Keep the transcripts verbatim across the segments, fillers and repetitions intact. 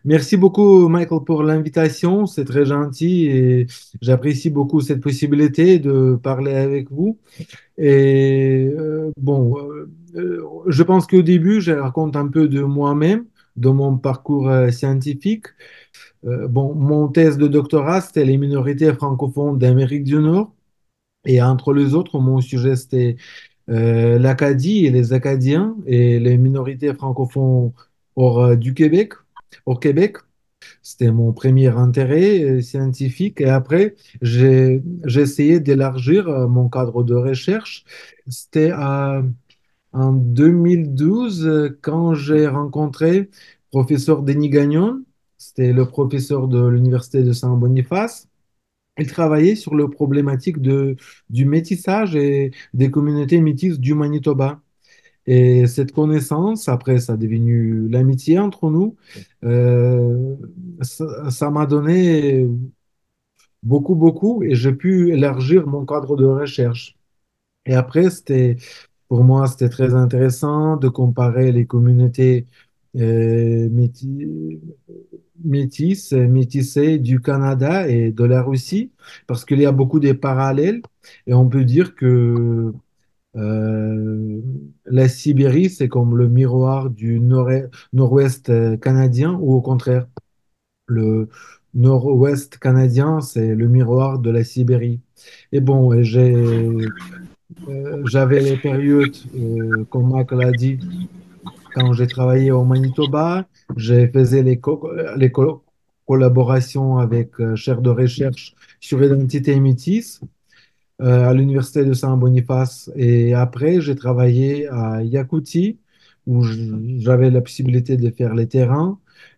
Merci beaucoup, Michael, pour l'invitation. C'est très gentil et j'apprécie beaucoup cette possibilité de parler avec vous. Et euh, bon, euh, euh, je pense qu'au début, je raconte un peu de moi-même, de mon parcours euh, scientifique. Euh, bon, mon thèse de doctorat, c'était les minorités francophones d'Amérique du Nord. Et entre les autres, mon sujet, c'était euh, l'Acadie et les Acadiens et les minorités francophones hors euh, du Québec, au Québec. C'était mon premier intérêt euh, scientifique. Et après, j'ai, j'ai essayé d'élargir euh, mon cadre de recherche. C'était à- en deux mille douze euh, quand j'ai rencontré professeur Denis Gagnon. C'était le professeur de l'Université de Saint-Boniface. Il travaillait sur le problématique de, du métissage et des communautés métisses du Manitoba. Et cette connaissance, après, ça a devenu l'amitié entre nous. Euh, ça, ça m'a donné beaucoup, beaucoup, et j'ai pu élargir mon cadre de recherche. Et après, c'était, pour moi, c'était très intéressant de comparer les communautés euh, métis- métisses, métissées du Canada et de la Russie, parce qu'il y a beaucoup de parallèles. Et on peut dire que euh, la Sibérie, c'est comme le miroir du nord- nord-ouest euh, canadien, ou au contraire, le nord-ouest canadien, c'est le miroir de la Sibérie. Et bon, et j'ai, euh, j'avais les périodes, euh, comme Michael a dit, quand j'ai travaillé au Manitoba, j'ai fait les, co- les co- collaborations avec euh, chaire de recherche sur l'identité métisse euh, à l'université de Saint-Boniface. Et après, j'ai travaillé à Yakoutie, où j- j'avais la possibilité de faire les terrains.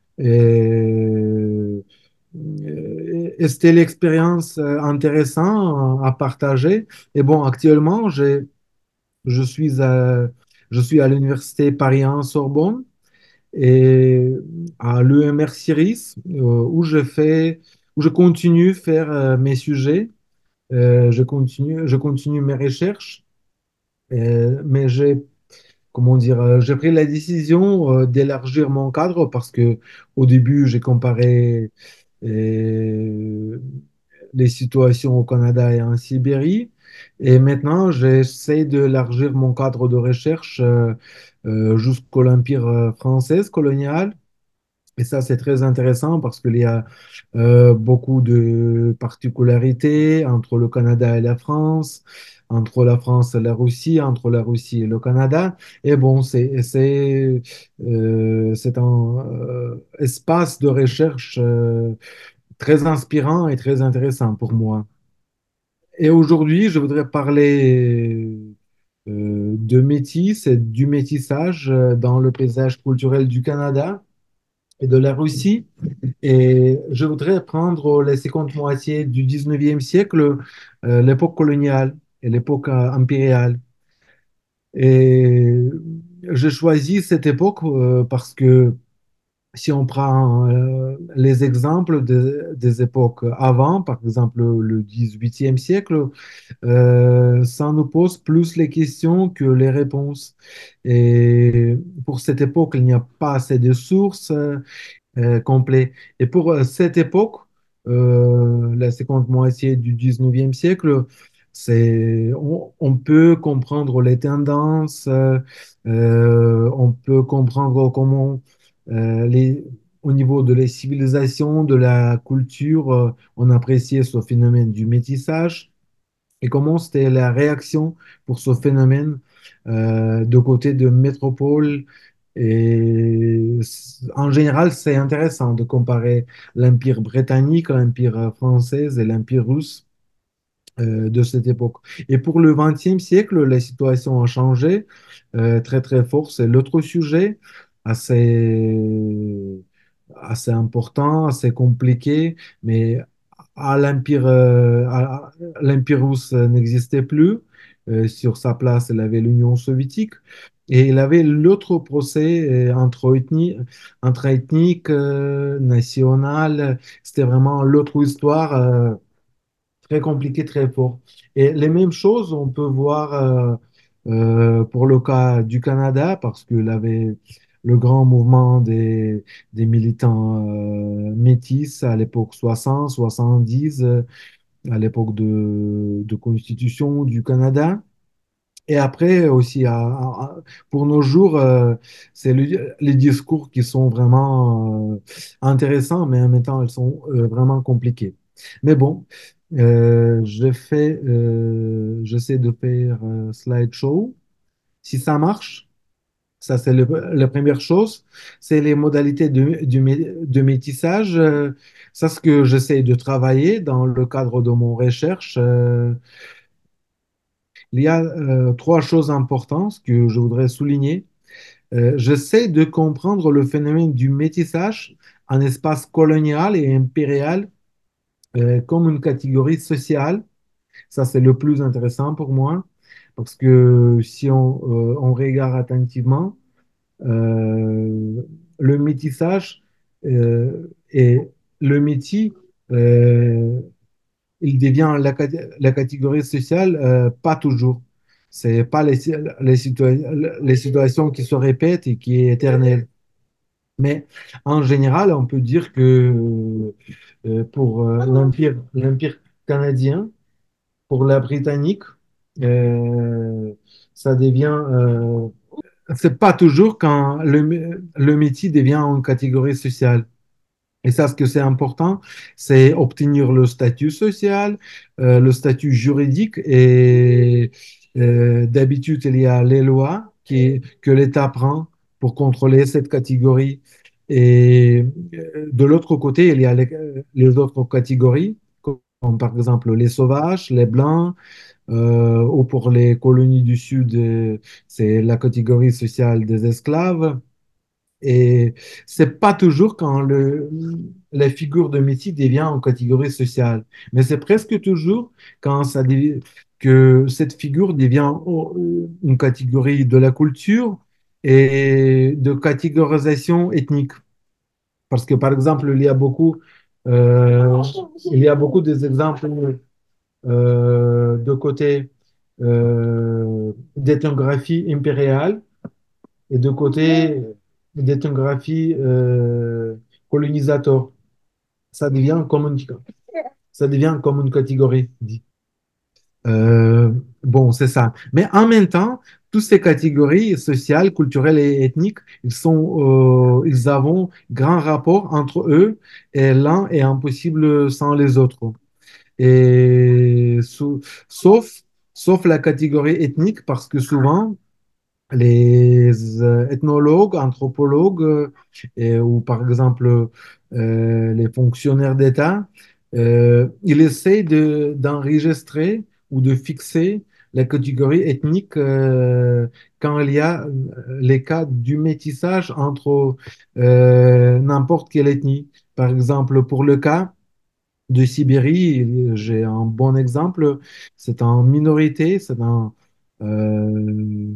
Et, et c'était l'expérience euh, intéressante à partager. Et bon, actuellement, j'ai, je suis à, je suis à l'université Paris un Sorbonne et à l'E M R Ciris, euh, où je fais, où je continue à faire euh, mes sujets. Euh, je continue, je continue mes recherches. Euh, mais j'ai, comment dire, euh, j'ai pris la décision euh, d'élargir mon cadre parce que au début, j'ai comparé euh, les situations au Canada et en Sibérie. Et maintenant, j'essaie d'élargir mon cadre de recherche euh, euh, jusqu'au l'Empire euh, français colonial. Et ça, c'est très intéressant parce qu'il y a euh, beaucoup de particularités entre le Canada et la France, entre la France et la Russie, entre la Russie et le Canada. Et bon, c'est c'est euh, c'est un euh, espace de recherche euh, très inspirant et très intéressant pour moi. Et aujourd'hui, je voudrais parler euh, de métis et du métissage euh, dans le paysage culturel du Canada et de la Russie. Et je voudrais prendre les secondes moitiés du dix-neuvième siècle, euh, l'époque coloniale et l'époque euh, impériale. Et j'ai choisi cette époque euh, parce que si on prend euh, les exemples des, des époques avant, par exemple le dix-huitième siècle, euh, ça nous pose plus les questions que les réponses. Et pour cette époque, il n'y a pas assez de sources euh, complet. Et pour euh, cette époque, euh, la seconde moitié du dix-neuvième siècle, c'est, on, on peut comprendre les tendances, euh, euh, on peut comprendre comment euh, les, au niveau de la civilisation, de la culture, euh, on appréciait ce phénomène du métissage et comment c'était la réaction pour ce phénomène euh, de côté de métropole. Et c- en général, c'est intéressant de comparer l'Empire britannique, l'Empire français et l'Empire russe euh, de cette époque. Et pour le vingtième siècle, la situation a changé euh, très très fort. C'est l'autre sujet assez, assez important, assez compliqué, mais à l'Empire euh, à- à- l'Empire russe n'existait plus. Euh, sur sa place, il avait l'Union soviétique. Et il avait l'autre procès euh, entre ethnie, entre ethnique, euh, national. C'était vraiment l'autre histoire. Euh, très compliqué, très fort. Et les mêmes choses, on peut voir euh, euh, pour le cas du Canada, parce qu'il avait le grand mouvement des, des militants euh, métis à l'époque soixante, soixante-dix, euh, à l'époque de, de Constitution du Canada. Et après aussi, à- à- pour nos jours, euh, c'est le- les discours qui sont vraiment euh, intéressants, mais en même temps, ils sont euh, vraiment compliqués. Mais bon, euh, je fais, euh, j'essaie de faire euh, slideshow. Si ça marche, ça c'est le- la première chose. C'est les modalités de, du mé- de métissage. Euh, ça, ce que j'essaie de travailler dans le cadre de mon recherche. Euh, il y a euh, trois choses importantes que je voudrais souligner. Euh, j'essaie de comprendre le phénomène du métissage en espace colonial et impérial euh, comme une catégorie sociale. Ça, c'est le plus intéressant pour moi parce que si on, euh, on regarde attentivement, euh, le métissage euh, et le métis, euh, il devient la, cat- la catégorie sociale, euh, pas toujours. C'est pas les, les, situa- les situations qui se répètent et qui est éternelle. Mais en général, on peut dire que euh, pour euh, l'Empire, l'Empire canadien, pour la Britannique, euh, ça devient, euh, c'est pas toujours quand le, le métier devient une catégorie sociale. Et ça, ce que c'est important, c'est obtenir le statut social, euh, le statut juridique. Et euh, d'habitude, il y a les lois qui, que l'État prend pour contrôler cette catégorie. Et euh, de l'autre côté, il y a les, les autres catégories, comme par exemple les sauvages, les blancs, euh, ou pour les colonies du Sud, euh, c'est la catégorie sociale des esclaves. Et c'est pas toujours quand le, la figure de métier devient en catégorie sociale, mais c'est presque toujours quand ça dé- que cette figure devient oh, une catégorie de la culture et de catégorisation ethnique. Parce que par exemple, il y a beaucoup, euh, il y a beaucoup des exemples euh, de côté euh, d'ethnographie impériale et de côté d'ethnographie euh, colonisateur. Ça devient comme une, ça devient comme une catégorie. Dit. Euh, bon, c'est ça. Mais en même temps, toutes ces catégories sociales, culturelles et ethniques, ils sont, euh, ils avons grand rapport entre eux et l'un est impossible sans les autres. Et sou- sauf, sauf la catégorie ethnique, parce que souvent, les euh, ethnologues, anthropologues, euh, et- ou par exemple euh, les fonctionnaires d'État, euh, ils essayent de, d'enregistrer ou de fixer la catégorie ethnique euh, quand il y a euh, les cas du métissage entre euh, n'importe quelle ethnie. Par exemple, pour le cas de Sibérie, j'ai un bon exemple, c'est en minorité, c'est un... euh,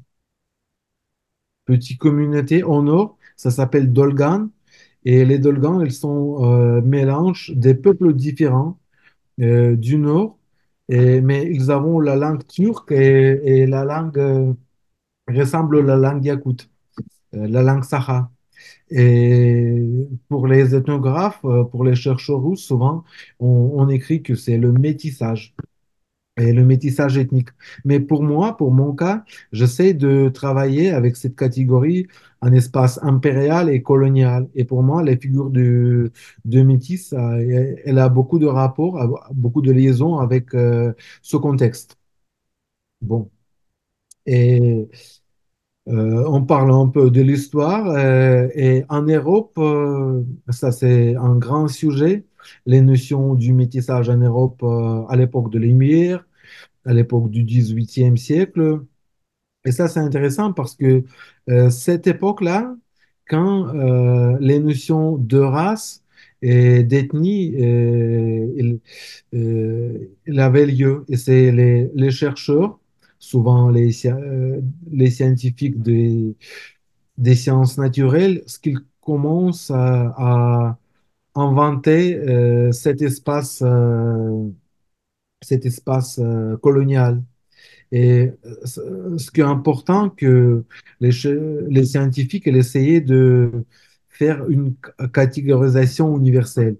petite communauté au nord, ça s'appelle Dolgan. Et les Dolgans, ils sont euh, mélange des peuples différents euh, du nord, et, mais ils ont la langue turque et, et la langue euh, ressemble à la langue yakoute, euh, la langue Saha. Et pour les ethnographes, euh, pour les chercheurs russes, souvent, on, on écrit que c'est le métissage et le métissage ethnique. Mais pour moi, pour mon cas, j'essaie de travailler avec cette catégorie en espace impérial et colonial. Et pour moi, les figures de, de métis, ça, elle a beaucoup de rapports, beaucoup de liaisons avec euh, ce contexte. Bon. Et euh, on parle un peu de l'histoire. Euh, et en Europe, euh, ça c'est un grand sujet. Les notions du métissage en Europe euh, à l'époque de l'Émir, à l'époque du dix-huitième siècle. Et ça, c'est intéressant parce que euh, cette époque-là, quand euh, les notions de race et d'ethnie, euh, il, euh, il avait lieu. Et c'est les, les chercheurs, souvent les, sci- euh, les scientifiques des, des sciences naturelles, ce qu'ils commencent à, à inventer euh, cet espace, euh, cet espace euh, colonial. Et euh, ce ce qui est important, que les, ch- les scientifiques elles essayaient de faire une c- catégorisation universelle.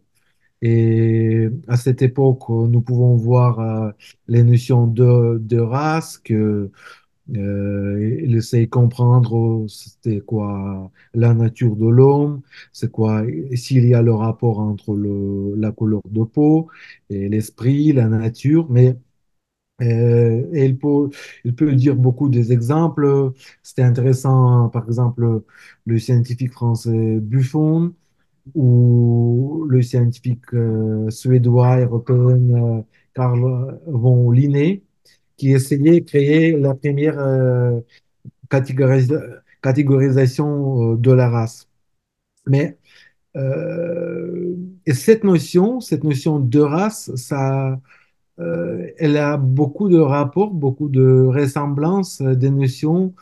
Et à cette époque, nous pouvons voir euh, les notions de, de race, que euh, il essaye de comprendre euh, c'était quoi la nature de l'homme, c'est quoi s'il y a le rapport entre le, la couleur de peau et l'esprit, la nature, mais euh, et il peut, il peut dire beaucoup des exemples. C'était intéressant, par exemple, le scientifique français Buffon ou le scientifique euh, suédois européen euh, Carl von Linné, qui essayait de créer la première euh, catégoris- catégorisation euh, de la race. Mais euh, et cette notion, cette notion de race, ça, euh, elle a beaucoup de rapports, beaucoup de ressemblances euh, des notions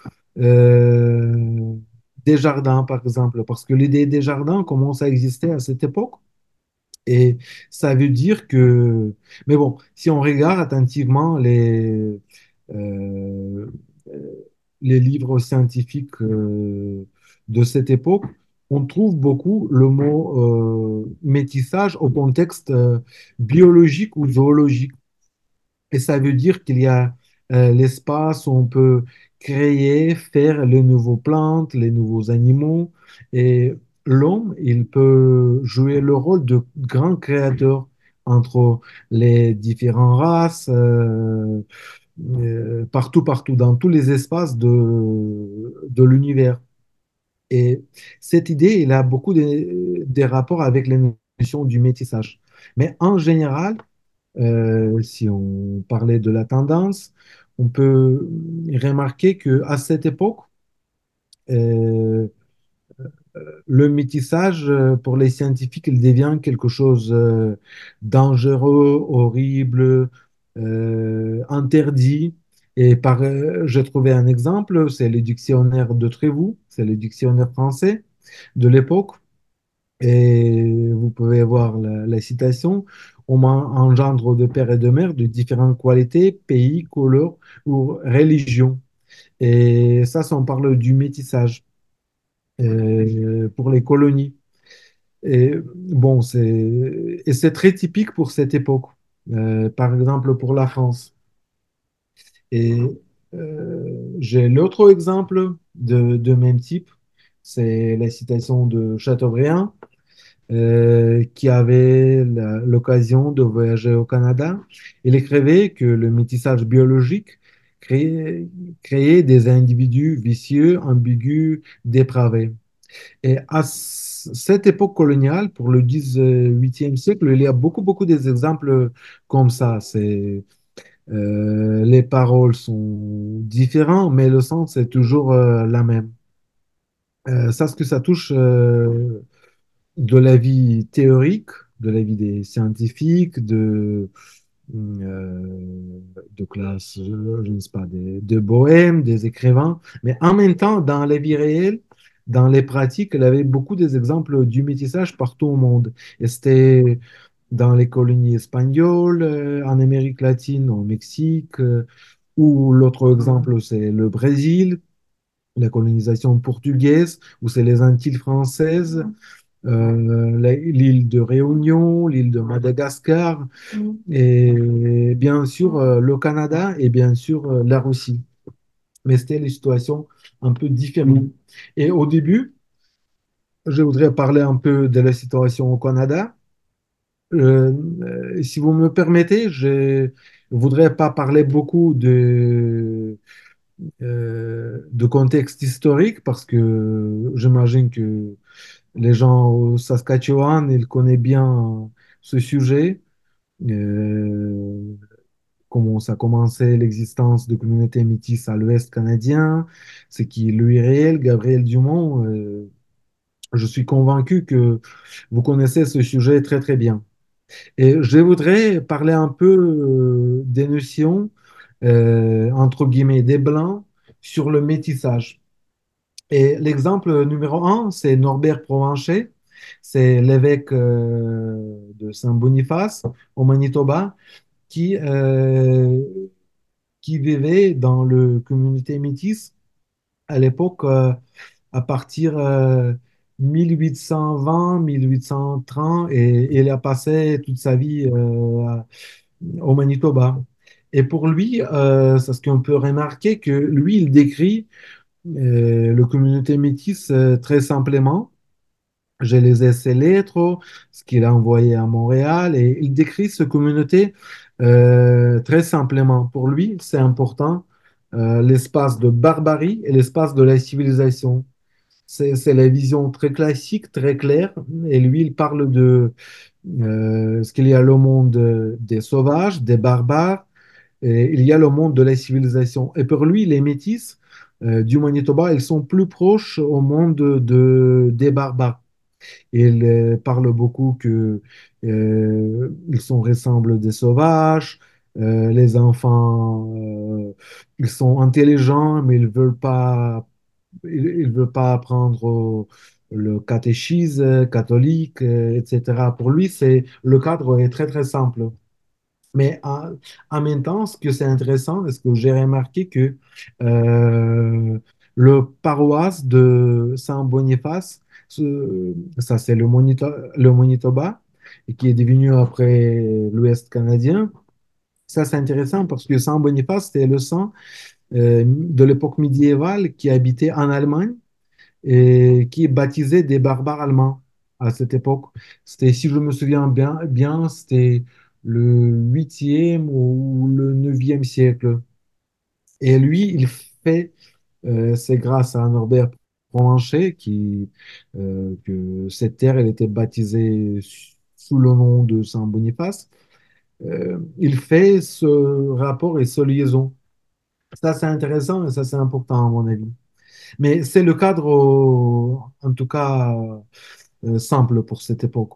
euh, des jardins, par exemple, parce que l'idée des jardins commence à exister à cette époque. Et ça veut dire que, mais bon, si on regarde attentivement les, euh, les livres scientifiques euh, de cette époque, on trouve beaucoup le mot euh, métissage au contexte euh, biologique ou zoologique. Et ça veut dire qu'il y a euh, l'espace où on peut créer, faire les nouveaux plantes, les nouveaux animaux. Et l'homme, il peut jouer le rôle de grand créateur entre les différentes races, euh, euh, partout, partout, dans tous les espaces de, de l'univers. Et cette idée, il a beaucoup de, des rapports avec les notions du métissage. Mais en général, euh, si on parlait de la tendance, on peut remarquer que à cette époque, euh, le métissage euh, pour les scientifiques, il devient quelque chose euh, dangereux, horrible, euh, interdit. Et par, euh, j'ai trouvé un exemple, c'est le dictionnaire de Trévoux, c'est le dictionnaire français de l'époque. Et vous pouvez voir la, la citation. On m'en- engendre de père et de mère de différentes qualités, pays, couleurs ou religions. Et ça, ça, on parle du métissage euh, pour les colonies. Et bon, c'est et c'est très typique pour cette époque. Euh, par exemple, pour la France. Et euh, j'ai l'autre exemple de, de même type, c'est la citation de Chateaubriand euh, qui avait la- l'occasion de voyager au Canada. Il écrivait que le métissage biologique créait, créait des individus vicieux, ambigus, dépravés. Et à c- cette époque coloniale, pour le dix-huitième siècle, il y a beaucoup, beaucoup d'exemples comme ça. C'est, euh, les paroles sont différentes, mais le sens est toujours euh, la même. Euh, ça, ce que ça touche euh, de la vie théorique, de la vie des scientifiques, de, euh, de classe, je, je ne sais pas, des, de bohèmes, des écrivains, mais en même temps, dans la vie réelle, dans les pratiques, elle avait beaucoup des exemples du métissage partout au monde. Et c'était dans les colonies espagnoles, euh, en Amérique latine, au Mexique, euh, ou l'autre exemple, c'est le Brésil, la colonisation portugaise, ou c'est les Antilles françaises euh, la- l'île de Réunion, l'île de Madagascar, et bien sûr euh, le Canada et bien sûr euh, la Russie. Mais c'était des situations un peu différentes. Et au début, je voudrais parler un peu de la situation au Canada. Euh, euh, si vous me permettez, je ne voudrais pas parler beaucoup de, euh, de contexte historique parce que j'imagine que les gens au Saskatchewan, ils connaissent bien ce sujet, euh, comment ça a commencé l'existence de communautés métisses à l'Ouest canadien, ce qui est lui réel, Gabriel Dumont. Euh, je suis convaincu que vous connaissez ce sujet très très bien. Et je voudrais parler un peu euh, des notions, euh, entre guillemets, des Blancs sur le métissage. Et l'exemple numéro un, c'est Norbert Provencher. C'est l'évêque euh, de Saint-Boniface au Manitoba qui, euh, qui vivaient dans le communauté métisse à l'époque, euh, à partir euh, mille huit cent vingt, mille huit cent trente, et, et il a passé toute sa vie euh, au Manitoba. Et pour lui, euh, c'est ce qu'on peut remarquer que lui, il décrit euh, la communauté métisse euh, très simplement. Je les ai ses lettres, ce qu'il a envoyé à Montréal, et il décrit cette communauté euh, très simplement. Pour lui, c'est important euh, l'espace de barbarie et l'espace de la civilisation. C'est, c'est la vision très classique, très claire, et lui, il parle de euh, ce qu'il y a le monde euh, des sauvages, des barbares, et il y a le monde de la civilisation. Et pour lui, les métis euh, du Manitoba, ils sont plus proches au monde de, des barbares. Il euh, parle beaucoup que euh, ils sont ressemblent des sauvages, euh, les enfants, euh, ils sont intelligents, mais ils veulent pas, ils, ils veulent pas apprendre au- le catéchisme catholique, euh, et cetera. Pour lui, c'est le cadre est très très simple. Mais en, en même temps, ce que c'est intéressant, est-ce que j'ai remarqué que euh, le paroisse de Saint-Boniface, ce- ça c'est le, Manito- le Manitoba, et qui est devenu après l'Ouest canadien. Ça c'est intéressant parce que Saint-Boniface, c'était le saint euh, de l'époque médiévale qui habitait en Allemagne et qui baptisait des barbares allemands à cette époque. C'était, si je me souviens bien, bien, c'était le huitième ou le neuvième siècle. Et lui, il fait, euh, c'est grâce à Norbert Provencher qui, euh, que cette terre, elle était baptisée sous le nom de Saint Boniface. Euh, il fait ce rapport et ce liaison. Ça, c'est intéressant et ça, c'est important à mon avis. Mais c'est le cadre, euh, en tout cas, euh, simple pour cette époque.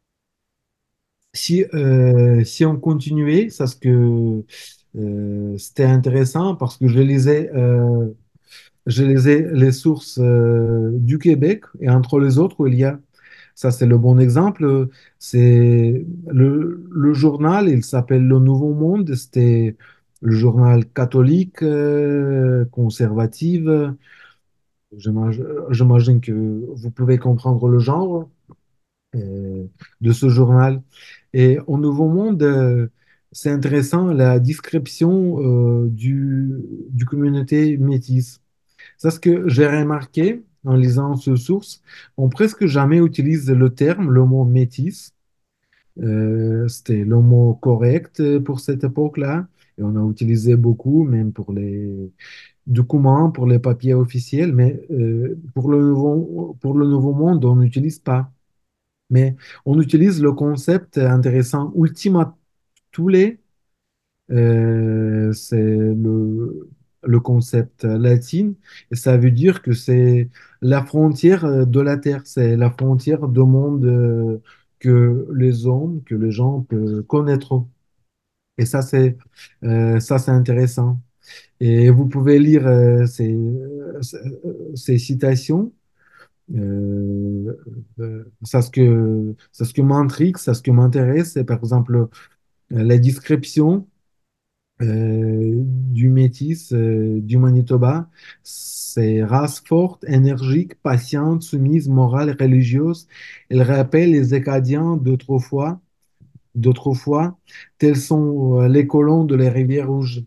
Si, euh, si on continuait, ça ce que euh, c'était intéressant parce que je lisais, euh, je lisais les sources euh, du Québec et entre les autres, il y a, ça c'est le bon exemple, c'est le, le journal, il s'appelle Le Nouveau Monde, c'était le journal catholique, euh, conservative. J'imagine j'imagine que vous pouvez comprendre le genre euh, de ce journal. Et au Nouveau Monde, euh, c'est intéressant la description euh, du, du communauté métisse. C'est ce que j'ai remarqué en lisant ce source. On presque jamais utilise le terme, le mot métis. Euh, c'était le mot correct pour cette époque-là. Et on a utilisé beaucoup, même pour les documents, pour les papiers officiels. Mais euh, pour le nouveau, pour le Nouveau Monde, on n'utilise pas. Mais on utilise le concept intéressant Ultima Thule, euh, c'est le, le concept latin, et ça veut dire que c'est la frontière euh, de la Terre, c'est la frontière du monde euh, que les hommes, que les gens peuvent connaître. Et ça, c'est euh, ça, c'est intéressant. Et vous pouvez lire euh, ces, euh, ces citations. Euh, euh, ça, ce que, ça, ce que m'intrigue, ça, ce que m'intéresse, c'est par exemple euh, la description euh, du métis euh, du Manitoba. C'est race forte, énergique, patiente, soumise, morale, religieuse. Elle rappelle les Acadiens d'autrefois, d'autrefois, tels sont euh, les colons de la rivière Rouge.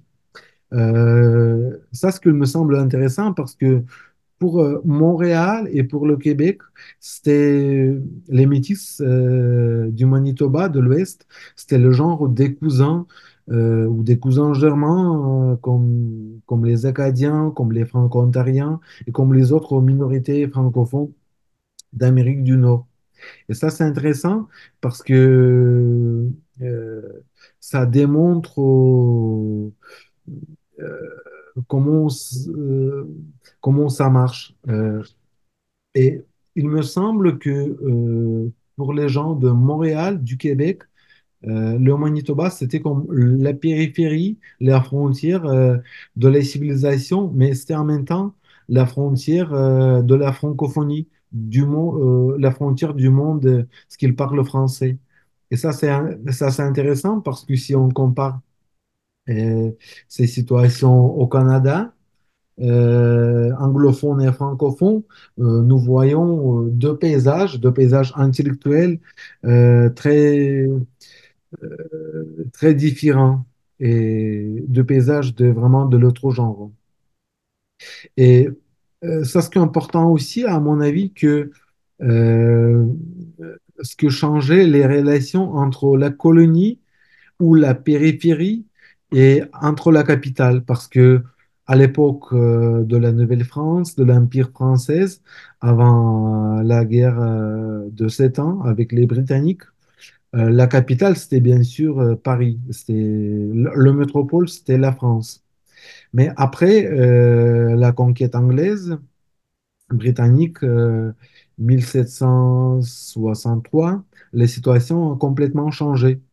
Euh, ça, ce qui me semble intéressant parce que pour euh, Montréal et pour le Québec, c'était les Métis euh, du Manitoba, de l'Ouest, c'était le genre des cousins euh, ou des cousins germains euh, comme, comme les Acadiens, comme les Franco-Ontariens et comme les autres minorités francophones d'Amérique du Nord. Et ça, c'est intéressant parce que euh, ça démontre euh, euh, comment, s- euh, comment ça marche. Euh, Et il me semble que euh, pour les gens de Montréal, du Québec, euh, le Manitoba, c'était comme la périphérie, la frontière euh, de la civilisation, mais c'était en même temps la frontière euh, de la francophonie, du monde, la frontière du monde, euh, ce qu'ils parlent français. Et ça, c'est un- ça, c'est intéressant parce que si on compare Et ces situations au Canada, euh, anglophones et francophones, euh, nous voyons euh, deux paysages, deux paysages intellectuels euh, très, euh, très différents et deux paysages de vraiment de l'autre genre. Et euh, ça, ce qui est important aussi, à mon avis, que euh, ce que changeait les relations entre la colonie ou la périphérie et entre la capitale, parce que à l'époque euh, de la Nouvelle-France, de l'Empire française, avant euh, la guerre euh, de Sept Ans avec les Britanniques, euh, la capitale, c'était bien sûr euh, Paris. C'était, le, le métropole, c'était la France. Mais après euh, la conquête anglaise, britannique, euh, mille sept cent soixante-trois, les situations ont complètement changé.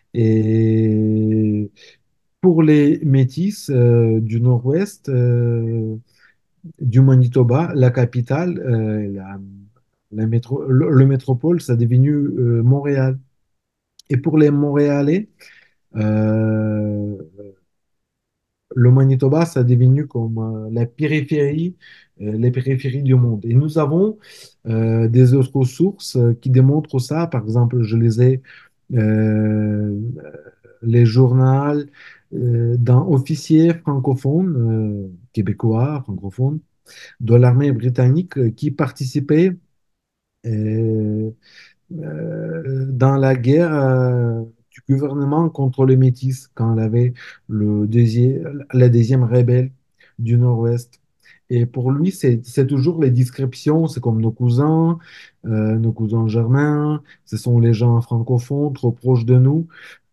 Et pour les métis euh, du nord-ouest euh, du Manitoba, la capitale, euh, la, la métro- le, le métropole, ça est devenu euh, Montréal. Et pour les Montréalais, euh, le Manitoba, ça est devenu comme euh, la périphérie, euh, les périphéries du monde. Et nous avons euh, des autres sources euh, qui démontrent ça. Par exemple, je lisais euh, les journaux euh, d'un officier francophone, euh, québécois, francophone, de l'armée britannique euh, qui participait euh, euh, dans la guerre euh, du gouvernement contre les Métis, quand il avait le deuxième, la deuxième rébelle du Nord-Ouest. Et pour lui, c'est c'est toujours les descriptions, c'est comme nos cousins, euh, nos cousins germains, ce sont les gens francophones trop proches de nous.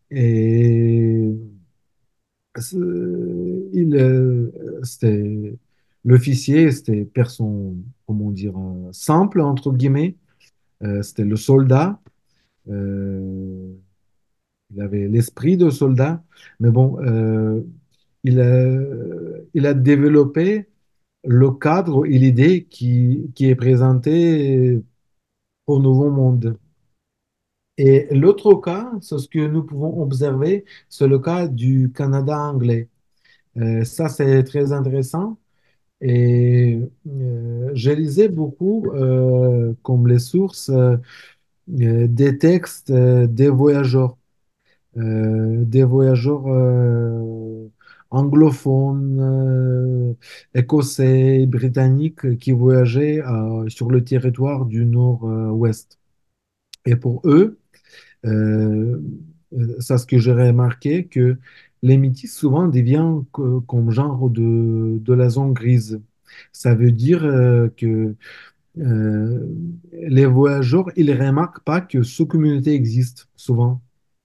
Et c'est- il, euh, c'était l'officier, c'était personne, comment dire, euh, simple, entre guillemets. Euh, c'était le soldat. Euh, il avait l'esprit de soldat, mais bon, euh, il a, il a développé le cadre et l'idée qui, qui est présentée au Nouveau Monde. Et l'autre cas, c'est ce que nous pouvons observer, c'est le cas du Canada anglais. Euh, ça, c'est très intéressant. Et euh, je lisais beaucoup, euh, comme les sources, euh, euh, des textes euh, des voyageurs. euh, des voyageurs euh, anglophones, euh, écossais, britanniques qui voyageaient euh, sur le territoire du nord-ouest. Et pour eux, euh, euh, ça, ce que j'ai remarqué, que les métis souvent deviennent co- comme genre de, de la zone grise. Ça veut dire euh, que euh, les voyageurs, ils ne remarquent pas que ce communauté existe souvent.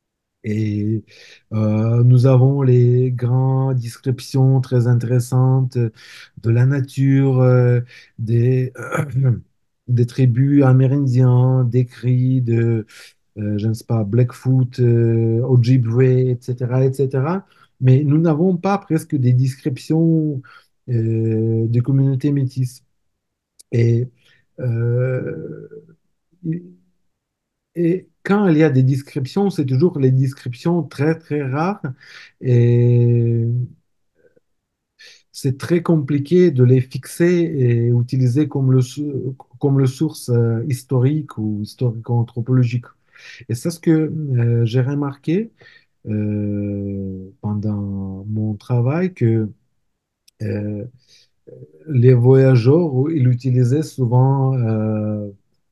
Et euh, nous avons les grandes descriptions très intéressantes de la nature, euh, des, des tribus amérindiennes, des cris de, euh, je ne sais pas, Blackfoot, euh, Ojibwe, et cetera, et cetera. Mais nous n'avons pas presque des descriptions euh, des communautés métisses. Et euh, et quand il y a des descriptions, c'est toujours les descriptions très, très rares. Et c'est très compliqué de les fixer et utiliser comme le, sou- comme le source euh, historique ou historico-anthropologique. Et c'est ce que euh, j'ai remarqué euh, pendant mon travail, que euh, les voyageurs, ils utilisaient souvent euh,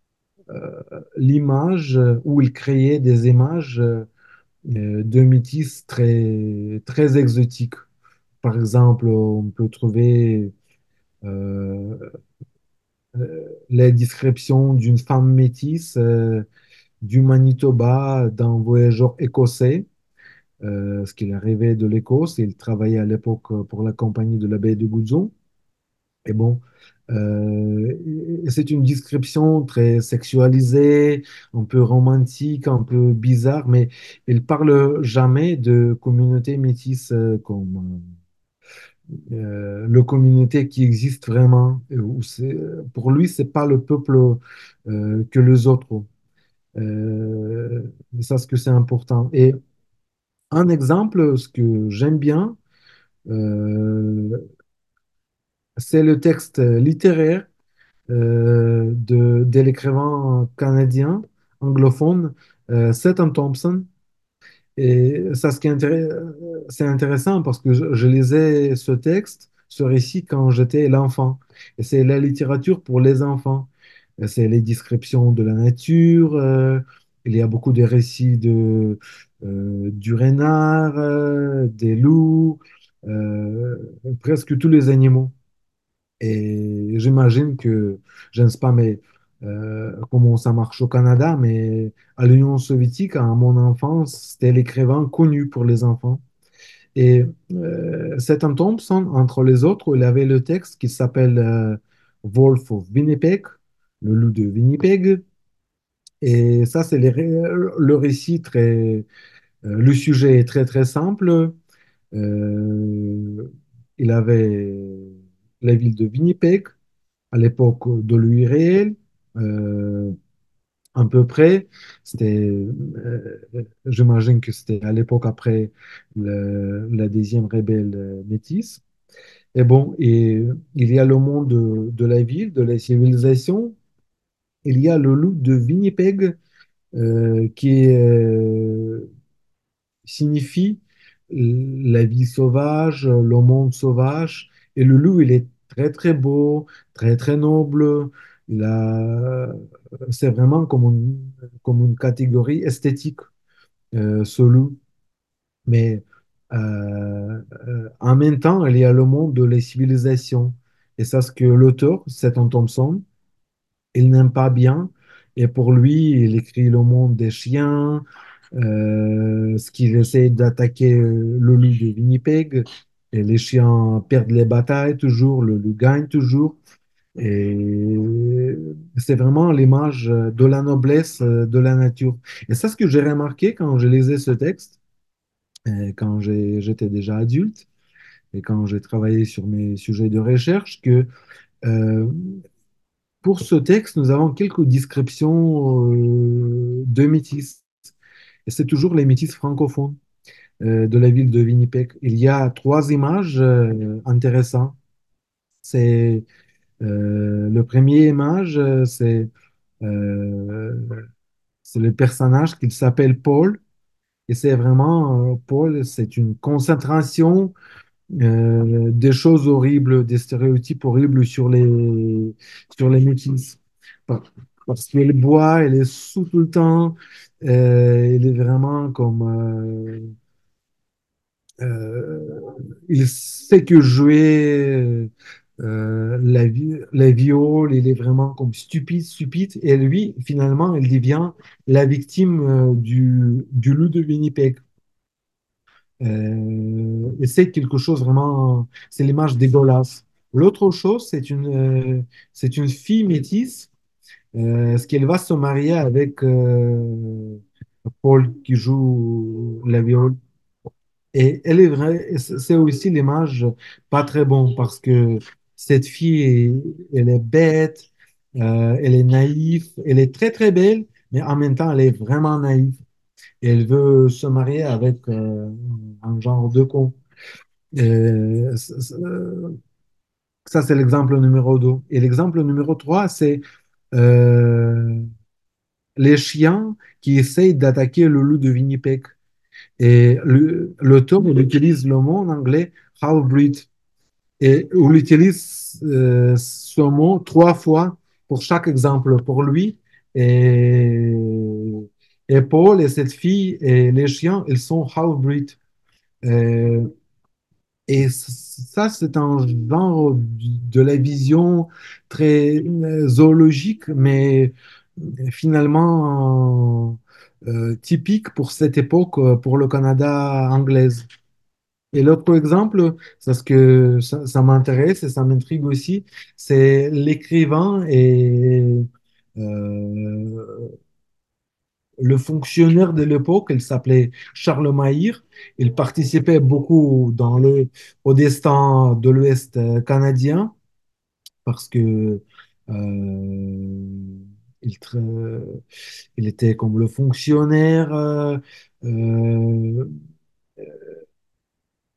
l'image ou ils créaient des images euh, de métis très, très exotiques. Par exemple, on peut trouver euh, euh, les descriptions d'une femme métisse euh, du Manitoba, d'un voyageur écossais, euh, ce qu'il arrivait de l'Écosse. Il travaillait à l'époque pour la compagnie de la baie de Guzon. Et bon, euh, c'est une description très sexualisée, un peu romantique, un peu bizarre, mais il parle jamais de communauté métisse euh, comme euh, le communauté qui existe vraiment. euh, Où c'est, pour lui, c'est pas le peuple euh, que les autres. Euh, ça, ce que c'est important. Et Un exemple, ce que j'aime bien, euh, c'est le texte littéraire euh, de, de l'écrivain canadien anglophone euh, Seton Thompson. Et ça, ce qui est intéress- c'est intéressant parce que je, je lisais ce texte, ce récit quand j'étais l'enfant. Et c'est la littérature pour les enfants. Et c'est les descriptions de la nature. Euh, il y a beaucoup de récits de, euh, du renard, euh, des loups, euh, presque tous les animaux. Et j'imagine que, je ne sais pas mais, euh, comment ça marche au Canada, mais à l'Union soviétique, à mon enfance, c'était l'écrivain connu pour les enfants. Et euh, Seton Thompson, entre les autres, il avait le texte qui s'appelle euh, Wolf of Winnipeg, le loup de Winnipeg. Et ça, c'est les ré- le récit très. Euh, le sujet est très, très simple. Euh, il avait la ville de Winnipeg à l'époque de l'U R L, euh, à peu près. C'était, euh, j'imagine que c'était à l'époque après le- la deuxième rébelle euh, métisse. Et bon, et il y a le monde de, de la ville, de la civilisation. Il y a le loup de Winnipeg euh, qui euh, signifie la vie sauvage, le monde sauvage. Et le loup, il est très, très beau, très, très noble. Il a, c'est vraiment comme une, comme une catégorie esthétique, euh, ce loup. Mais euh, euh, en même temps, il y a le monde de les civilisations. Et ça, ce que l'auteur, Seton Thompson, il n'aime pas bien. Et pour lui, il écrit le monde des chiens, euh, ce qu'il essaie d'attaquer euh, le loup de Winnipeg. Et les chiens perdent les batailles toujours, le loup gagne toujours. Et c'est vraiment l'image de la noblesse euh, de la nature. Et ça, ce que j'ai remarqué quand je lisais ce texte, euh, quand j'ai- j'étais déjà adulte et quand j'ai travaillé sur mes sujets de recherche, que euh, pour ce texte, nous avons quelques descriptions euh, de métis. Et c'est toujours les métis francophones euh, de la ville de Winnipeg. Il y a trois images euh, intéressantes. C'est euh, le premier image, euh, c'est euh, c'est le personnage qui s'appelle Paul. Et c'est vraiment, euh, Paul, c'est une concentration euh, des choses horribles, des stéréotypes horribles sur les, sur les métis. Par- Parce qu'il boit, il est sous tout le temps, euh, il est vraiment comme... euh, euh, il sait que jouer euh, la, vi- la viole, il est vraiment comme stupide, stupide. Et lui, finalement, il devient la victime euh, du, du loup de Winnipeg. Euh, et c'est quelque chose vraiment, c'est l'image dégueulasse. L'autre chose, c'est une, euh, c'est une fille métisse, euh, ce qu'elle va se marier avec euh, Paul qui joue la viole. Et elle est vraie, c'est c'est aussi l'image pas très bon parce que cette fille, elle est bête, euh, elle est naïve, elle est très très belle, mais en même temps, elle est vraiment naïve. Et elle veut se marier avec euh, un genre de con. Euh, c- c- euh, ça, c'est l'exemple numéro deux. Et l'exemple numéro trois, c'est euh, les chiens qui essayent d'attaquer le loup de Winnipeg. Et le- l'auteur, il utilise le mot en anglais half-breed. Et on utilise euh, ce mot trois fois pour chaque exemple, pour lui. Et, et Paul et cette fille et les chiens, ils sont half-breed. Euh, Et ça, c'est un genre de la vision très euh, zoologique, mais finalement euh, typique pour cette époque, euh, pour le Canada anglaise. Et l'autre exemple, c'est ce que ça, ça m'intéresse et ça m'intrigue aussi, c'est l'écrivain et euh, le fonctionnaire de l'époque, il s'appelait Charles Maïr. Il participait beaucoup dans le, au destin de l'Ouest euh, canadien parce que euh, il, tra- il était comme le fonctionnaire. euh, euh,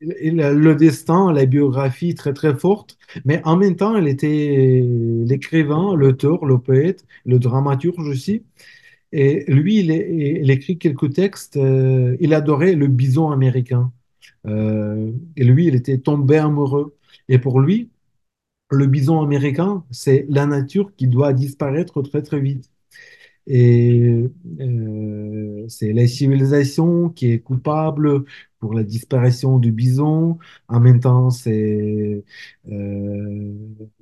il a le destin, la biographie très très forte, mais en même temps, il était l'écrivain, l'auteur, le poète, le dramaturge aussi. Et lui, il, est- il écrit quelques textes. Euh, il adorait le bison américain. Euh, et lui, il était tombé amoureux. Et pour lui, le bison américain, c'est la nature qui doit disparaître très très vite. Et euh, c'est la civilisation qui est coupable pour la disparition du bison. En même temps, c'est euh,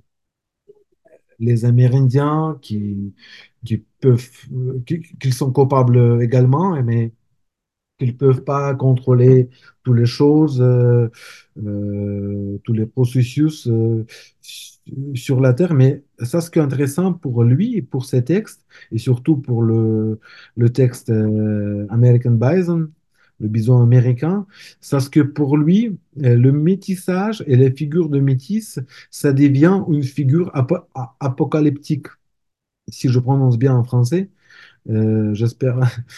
les Amérindiens qui, qui peuvent, qui, qui sont coupables également, mais qu'ils ne peuvent pas contrôler toutes les choses, euh, euh, tous les processus euh, sur la Terre. Mais ça, ce qui est intéressant pour lui et pour ses textes, et surtout pour le, le texte euh, American Bison, le bison américain, c'est ce que pour lui, euh, le métissage et les figures de métis, ça devient une figure apo- a- apocalyptique, si je prononce bien en français. Euh, j'espère.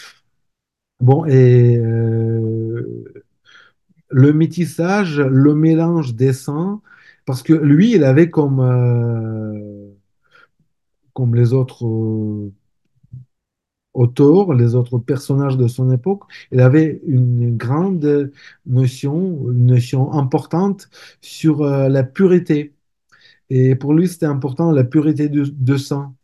Bon, et euh, le métissage, le mélange des sangs, parce que lui, il avait comme, euh, comme les autres euh, auteurs, les autres personnages de son époque, il avait une grande notion, une notion importante sur euh, la pureté. Et pour lui, c'était important la pureté de, de sang.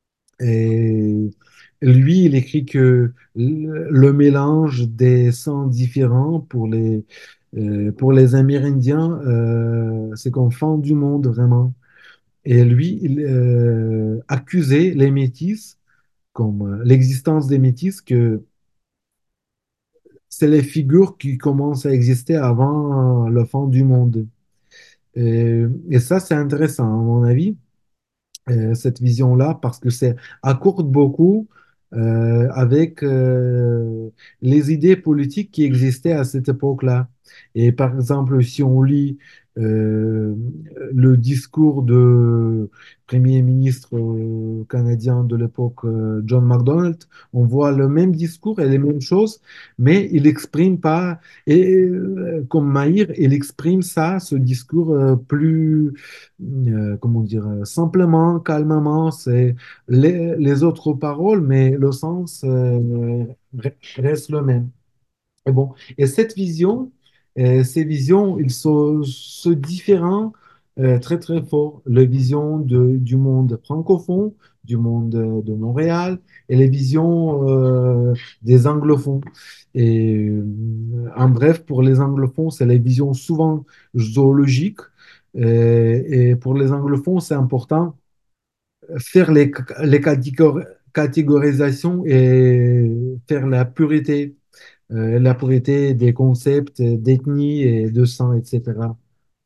Et lui, il écrit que le, le mélange des sangs différents pour les, euh, pour les Amérindiens, euh, c'est comme fin du monde, vraiment. Et lui, il euh, accusait les Métis, comme euh, l'existence des Métis, que c'est les figures qui commencent à exister avant euh, le fin du monde. Et, et ça, c'est intéressant, à mon avis, euh, cette vision-là parce que c'est accorde beaucoup euh, avec euh, les idées politiques qui existaient à cette époque-là. Et par exemple, si on lit euh, le discours de Premier ministre euh, canadien de l'époque, euh, John MacDonald, on voit le même discours et les mêmes choses, mais il n'exprime pas, et euh, comme Maïr, il exprime ça, ce discours euh, plus euh, comment dire, euh, simplement, calmement, c'est les, les autres paroles, mais le sens euh, re- reste le même. Et bon, et cette vision, euh, ces visions, ils sont, se différent euh, très très fort. La vision de- du monde francophone, du monde euh, de Montréal, et les visions euh, des anglophones. Et euh, en bref, pour les anglophones, c'est les visions souvent zoologiques. Euh, et pour les anglophones, c'est important faire les, les catégor- catégorisations et faire la pureté euh, la pureté des concepts d'ethnie et de sang, et cetera.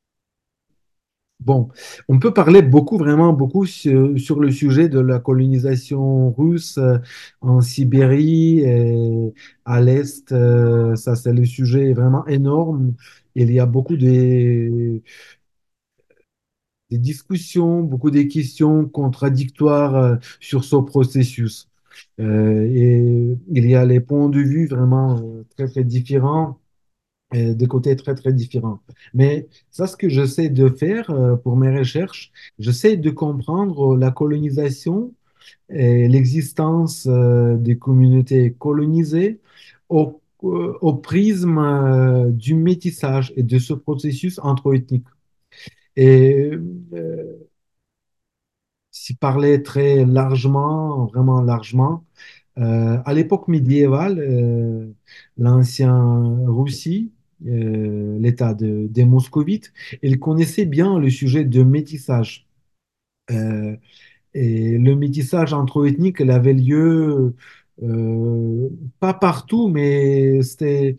Bon, on peut parler beaucoup, vraiment beaucoup sur, sur le sujet de la colonisation russe euh, en Sibérie et à l'Est. Euh, ça, c'est le sujet vraiment énorme. Il y a beaucoup de, des discussions, beaucoup de questions contradictoires euh, sur ce processus. Euh, et il y a les points de vue vraiment euh, très, très différents euh, de côtés très, très différents. Mais ça, ce que j'essaie de faire euh, pour mes recherches, j'essaie de comprendre la colonisation et l'existence euh, des communautés colonisées au, euh, au prisme euh, du métissage et de ce processus entre-ethnique. Et euh, s'y parler très largement, vraiment largement, euh, à l'époque médiévale, euh, l'ancien Russie, euh, l'État de- des Moscovites, il connaissait bien le sujet de métissage. Euh, et le métissage entre-ethnique, il avait lieu euh, pas partout, mais c'était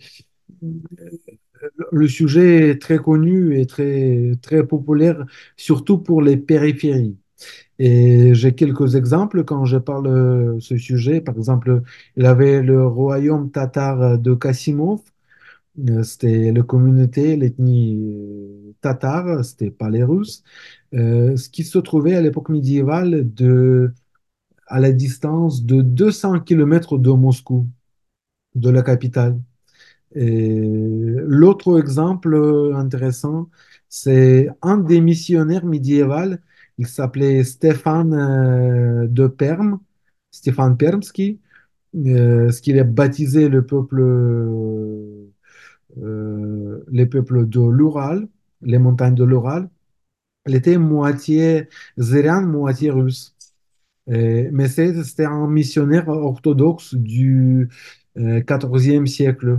le sujet est très connu et très, très populaire, surtout pour les périphéries. Et j'ai quelques exemples quand je parle de ce sujet. Par exemple, il y avait le royaume tatar de Kassimov. Euh, C'était la communauté, l'ethnie euh, tatare, c'était pas les Russes, euh, ce qui se trouvait à l'époque médiévale de, à la distance de deux cents kilomètres de Moscou, de la capitale. Et l'autre exemple euh, intéressant, c'est un des missionnaires médiévaux. Il s'appelait Stéphane euh, de Perm, Stéphane Permski, euh, ce qu'il a baptisé le peuple, euh, euh, les peuples de l'Oural, les montagnes de l'Oural. Il était moitié zérien, moitié russe. Euh, mais c'est- c'était un missionnaire orthodoxe du euh, quatorzième siècle.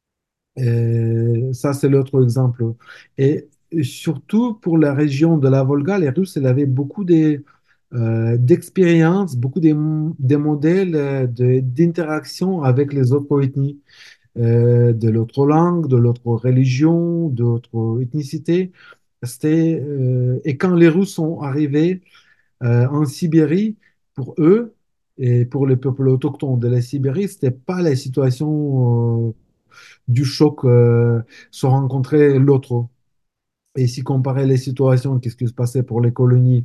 Et ça, c'est l'autre exemple. Et surtout pour la région de la Volga, les Russes, ils avaient beaucoup de, euh, d'expériences, beaucoup de, de modèles euh, de- d'interaction avec les autres ethnies, euh, de l'autre langue, de l'autre religion, d'autres ethnicités. C'était, euh, et quand les Russes sont arrivés euh, en Sibérie, pour eux et pour les peuples autochtones de la Sibérie, c'était pas la situation euh, du choc euh, se rencontrer l'autre. Et si comparer les situations, qu'est-ce qui se passait pour les colonies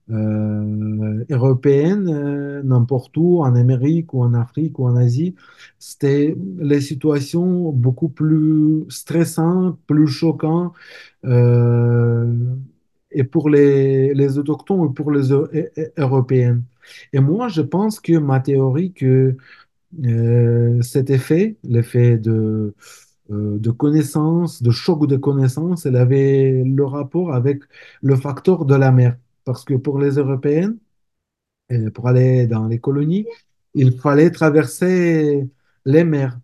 euh, européennes, euh, n'importe où, en Amérique ou en Afrique ou en Asie, c'était les situations beaucoup plus stressantes, plus choquantes, euh, et pour les, les autochtones et pour les Eu- Eu- Européennes. Et moi, je pense que ma théorie que euh, cet effet, l'effet de, euh, de connaissance, de choc de connaissance, elle avait le rapport avec le facteur de la mer. Parce que pour les Européennes, euh, pour aller dans les colonies, il fallait traverser les mers.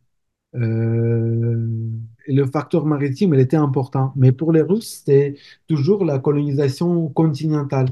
Euh, et le facteur maritime, il était important. Mais pour les Russes, c'était toujours la colonisation continentale.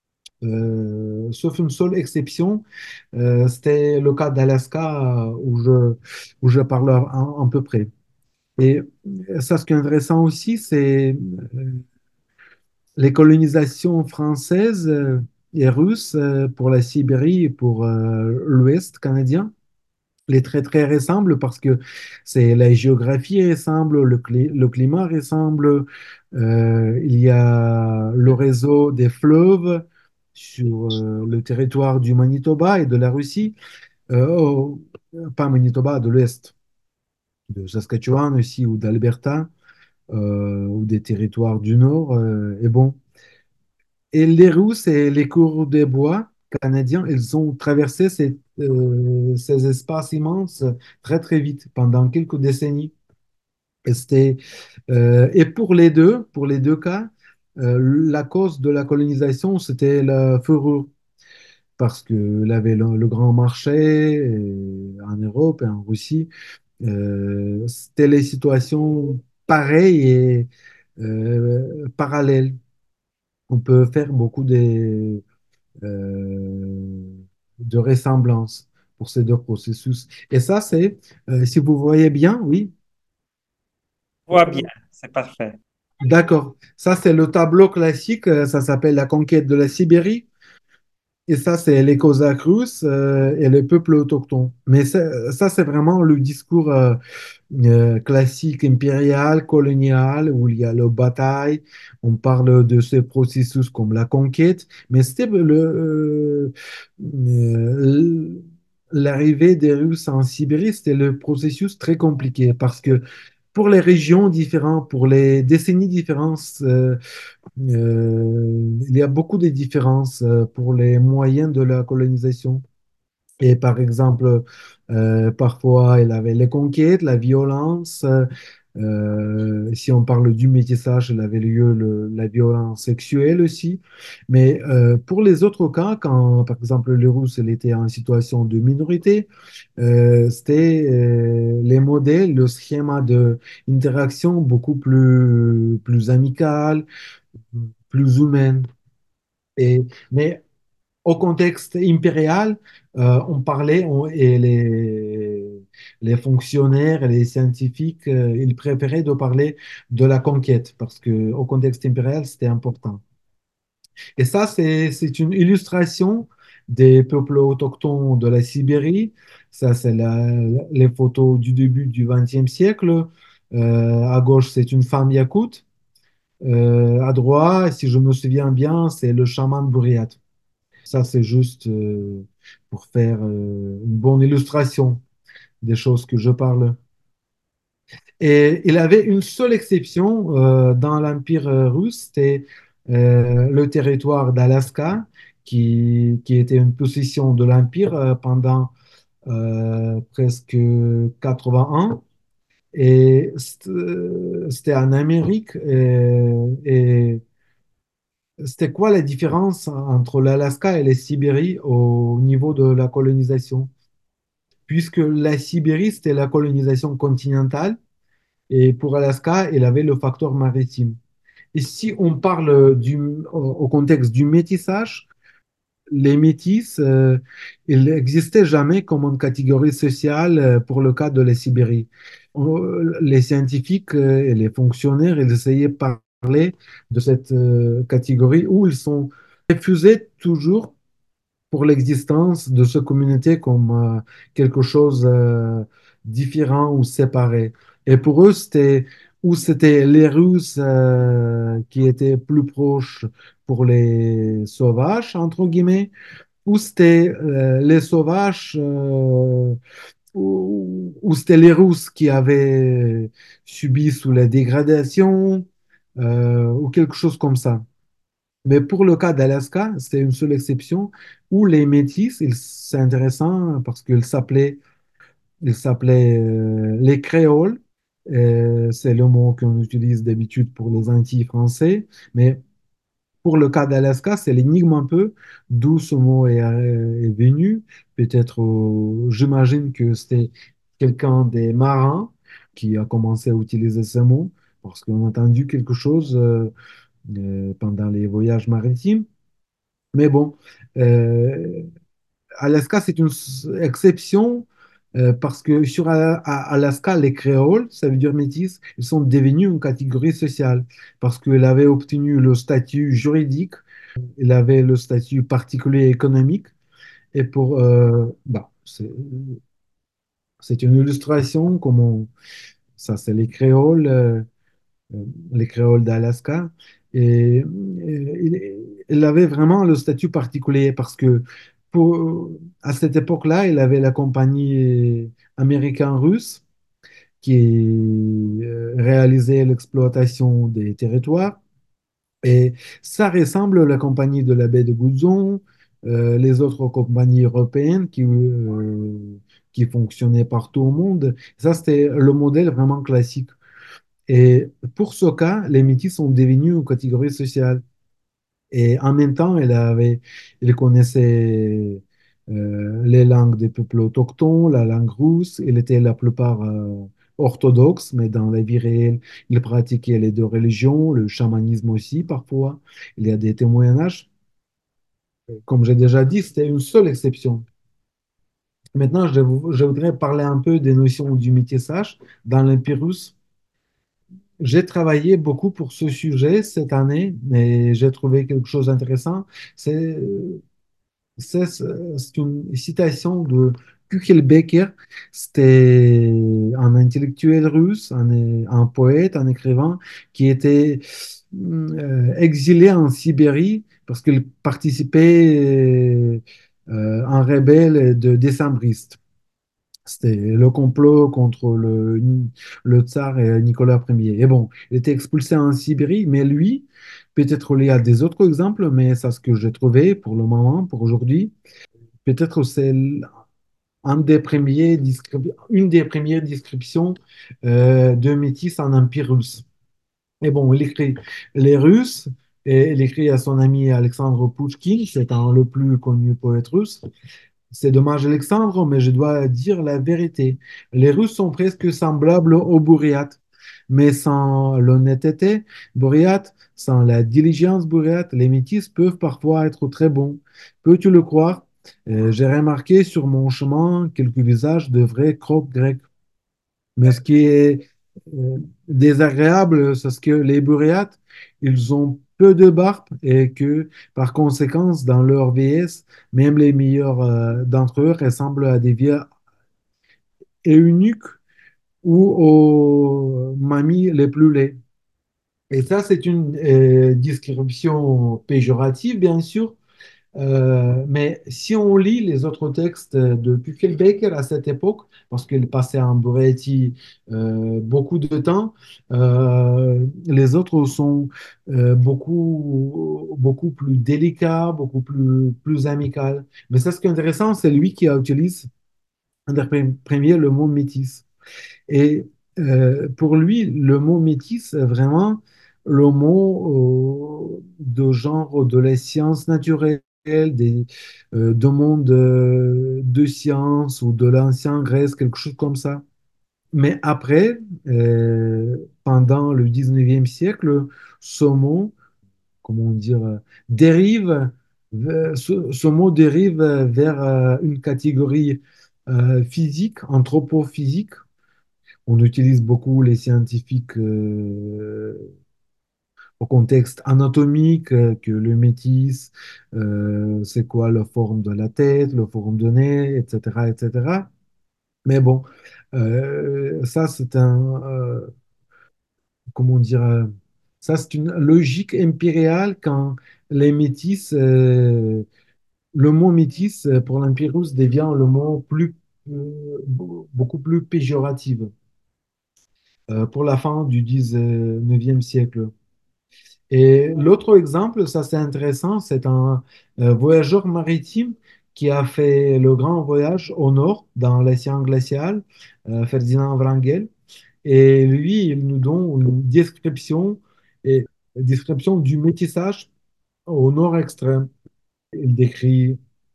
Euh, sauf une seule exception, euh, c'était le cas d'Alaska euh, où je, où je parle un, un peu près. Et ça, ce qui est intéressant aussi, c'est euh, les colonisations françaises euh, et russes euh, pour la Sibérie et pour euh, l'Ouest canadien. Les traits très ressemblent parce que c'est la géographie ressemble, le, cli- le climat ressemble, euh, il y a le réseau des fleuves sur euh, le territoire du Manitoba et de la Russie, euh, oh, pas Manitoba, de l'Ouest, de Saskatchewan aussi ou d'Alberta, euh, ou des territoires du Nord. Euh, et bon, et les Russes et les cours des bois canadiens, ils ont traversé ces, euh, ces espaces immenses très très vite pendant quelques décennies. Et, c'était, euh, et pour les deux, pour les deux cas, euh, la cause de la colonisation, c'était la fourrure. Parce qu'il avait le, le grand marché et en Europe et en Russie. Euh, c'était les situations pareilles et euh, parallèles. On peut faire beaucoup de, euh, de ressemblances pour ces deux processus. Et ça, c'est, euh, si vous voyez bien, oui, Je vois bien, c'est parfait. d'accord. Ça, c'est le tableau classique, euh, ça s'appelle la conquête de la Sibérie. Et ça, c'est les Cosaques russes euh, et les peuples autochtones. Mais ça, ça, c'est vraiment le discours euh, euh, classique impérial, colonial, où il y a la bataille. On parle de ce processus comme la conquête. Mais c'était le, euh, euh, l'arrivée des Russes en Sibérie, c'était le processus très compliqué parce que pour les régions différentes, pour les décennies différentes, euh, euh, il y a beaucoup de différences euh, pour les moyens de la colonisation. Et par exemple, euh, parfois, il avait les conquêtes, la violence. Euh, euh, si on parle du métissage, il avait lieu le- la violence sexuelle aussi. Mais euh, pour les autres cas, quand par exemple les Russes ils étaient en situation de minorité, euh, c'était euh, les modèles, le schéma de interaction beaucoup plus, plus amical, plus humaine. Et, mais au contexte impérial, euh, on parlait, on- et les, les fonctionnaires et les scientifiques, euh, ils préféraient de parler de la conquête parce que au contexte impérial, c'était important. Et ça, c'est, c'est une illustration des peuples autochtones de la Sibérie. Ça, c'est la- les photos du début du vingtième siècle. Euh, à gauche, c'est une femme yakoute. Euh, à droite, si je me souviens bien, c'est le chaman Bouriat. Ça, c'est juste euh, pour faire euh, une bonne illustration des choses que je parle. Et il avait une seule exception euh, dans l'Empire euh, russe, c'était euh, le territoire d'Alaska, qui, qui était une possession de l'Empire euh, pendant euh, presque quatre-vingts ans. Et c't- euh, c'était en Amérique. Et, et c'était quoi la différence entre l'Alaska et la Sibérie au niveau de la colonisation? Puisque la Sibérie, c'était la colonisation continentale. Et pour Alaska, il avait le facteur maritime. Et si on parle du, au au contexte du métissage, les métis, euh, ils n'existaient jamais comme une catégorie sociale euh, pour le cas de la Sibérie. On- Les scientifiques euh, et les fonctionnaires, ils essayaient de parler de cette euh, catégorie où ils sont refusés toujours pour l'existence de cette communauté comme euh, quelque chose euh, différent ou séparé. Et pour eux, c'était ou c'était les Russes euh, qui étaient plus proches pour les sauvages, entre guillemets, ou c'était euh, les sauvages, euh, ou, ou c'était les Russes qui avaient subi sous la dégradation, euh, ou quelque chose comme ça. Mais pour le cas d'Alaska, c'est une seule exception où les Métis, ils- c'est intéressant parce qu'ils s'appelaient ils s'appelaient euh, les Créoles. Euh, c'est le mot qu'on utilise d'habitude pour les Antilles français. Mais pour le cas d'Alaska, c'est l'énigme un peu d'où ce mot est, euh, est venu. Peut-être, euh, j'imagine que c'était quelqu'un des marins qui a commencé à utiliser ce mot parce qu'on a entendu quelque chose euh, euh, pendant les voyages maritimes. Mais bon, euh, Alaska, c'est une s- exception euh, parce que sur A- A- Alaska, les créoles, ça veut dire métis, ils sont devenus une catégorie sociale parce qu'ils avaient obtenu le statut juridique, ils avaient le statut particulier économique. Et pour, euh, bah, c'est c'est une illustration, comment ça, c'est les créoles. euh, euh, les créoles d'Alaska. Et, euh, il, il avait vraiment le statut particulier parce que pour, à cette époque-là, il avait la compagnie américaine-russe qui euh, réalisait l'exploitation des territoires. Et ça ressemble à la compagnie de la baie de Guzon, euh, les autres compagnies européennes qui, euh, qui fonctionnaient partout au monde. Ça, c'était le modèle vraiment classique. Et pour ce cas, les métis sont devenus une catégorie sociale. Et en même temps, elle avait, elle connaissait euh, les langues des peuples autochtones, la langue russe. Elle était la plupart euh, orthodoxe, mais dans la vie réelle, ils pratiquaient les deux religions, le chamanisme aussi parfois. Il y a des témoignages. Comme j'ai déjà dit, c'était une seule exception. Maintenant, je, vou- je voudrais parler un peu des notions du métissage dans l'Empire russe. J'ai travaillé beaucoup pour ce sujet cette année, mais j'ai trouvé quelque chose d'intéressant. C'est c'est- c'est une citation de Kuchelbecker. C'était un intellectuel russe, un, un poète, un écrivain qui était euh, exilé en Sibérie parce qu'il participait euh, à un rebelle de décembriste. C'était le complot contre le, le tsar et Nicolas Ier. Et bon, il était expulsé en Sibérie, mais lui, peut-être il y a des autres exemples, mais c'est ce que j'ai trouvé pour le moment, pour aujourd'hui. Peut-être c'est un des premiers descrip- une des premières descriptions euh, de métis en Empire russe. Et bon, il écrit les Russes, et il écrit à son ami Alexandre Pouchkine, c'est un le plus connu poète russe. C'est dommage, Alexandre, mais je dois dire la vérité. Les Russes sont presque semblables aux Bouriates, mais sans l'honnêteté bouriate, sans la diligence bouriate, les métis peuvent parfois être très bons. Peux-tu le croire? Euh, j'ai remarqué sur mon chemin quelques visages de vrais crocs grecs. Mais ce qui est euh, désagréable, c'est ce que les Boréates, ils ont peu de barbe et que, par conséquent, dans leur vieillesse, même les meilleurs euh, d'entre eux ressemblent à des vieux eunuques ou aux mamies les plus laides. Et ça, c'est une euh, description péjorative, bien sûr, Euh, mais si on lit les autres textes de Puffelbecker à cette époque, parce qu'il passait en Borétie euh, beaucoup de temps, euh, les autres sont euh, beaucoup, beaucoup plus délicats, beaucoup plus, plus amicaux. Mais ça, ce qui est intéressant, c'est lui qui utilise en premier le mot métis. Et euh, pour lui, le mot métis est vraiment le mot euh, de genre de la science naturelle, des, euh, de monde euh, de science ou de l'ancien Grèce, quelque chose comme ça. Mais après, euh, pendant le dix-neuvième siècle, ce mot, comment dire, euh, dérive, vers- ce, ce mot dérive vers euh, une catégorie euh, physique, anthropophysique. On utilise beaucoup les scientifiques euh, au contexte anatomique, euh, que le métis, euh, c'est quoi la forme de la tête, la forme de nez, et cetera, et cetera. Mais bon, euh, ça c'est un, euh, comment dire, euh, ça c'est une logique impériale quand les métis, euh, le mot métis euh, pour l'Empire russe devient le mot plus, euh, beaucoup plus péjoratif euh, pour la fin du dix-neuvième siècle. Et l'autre exemple, ça c'est intéressant, c'est un euh, voyageur maritime qui a fait le grand voyage au nord dans l'océan glacial, euh, Ferdinand Wrangel. Et lui, il nous donne une description, et, description du métissage au nord extrême. Il décrit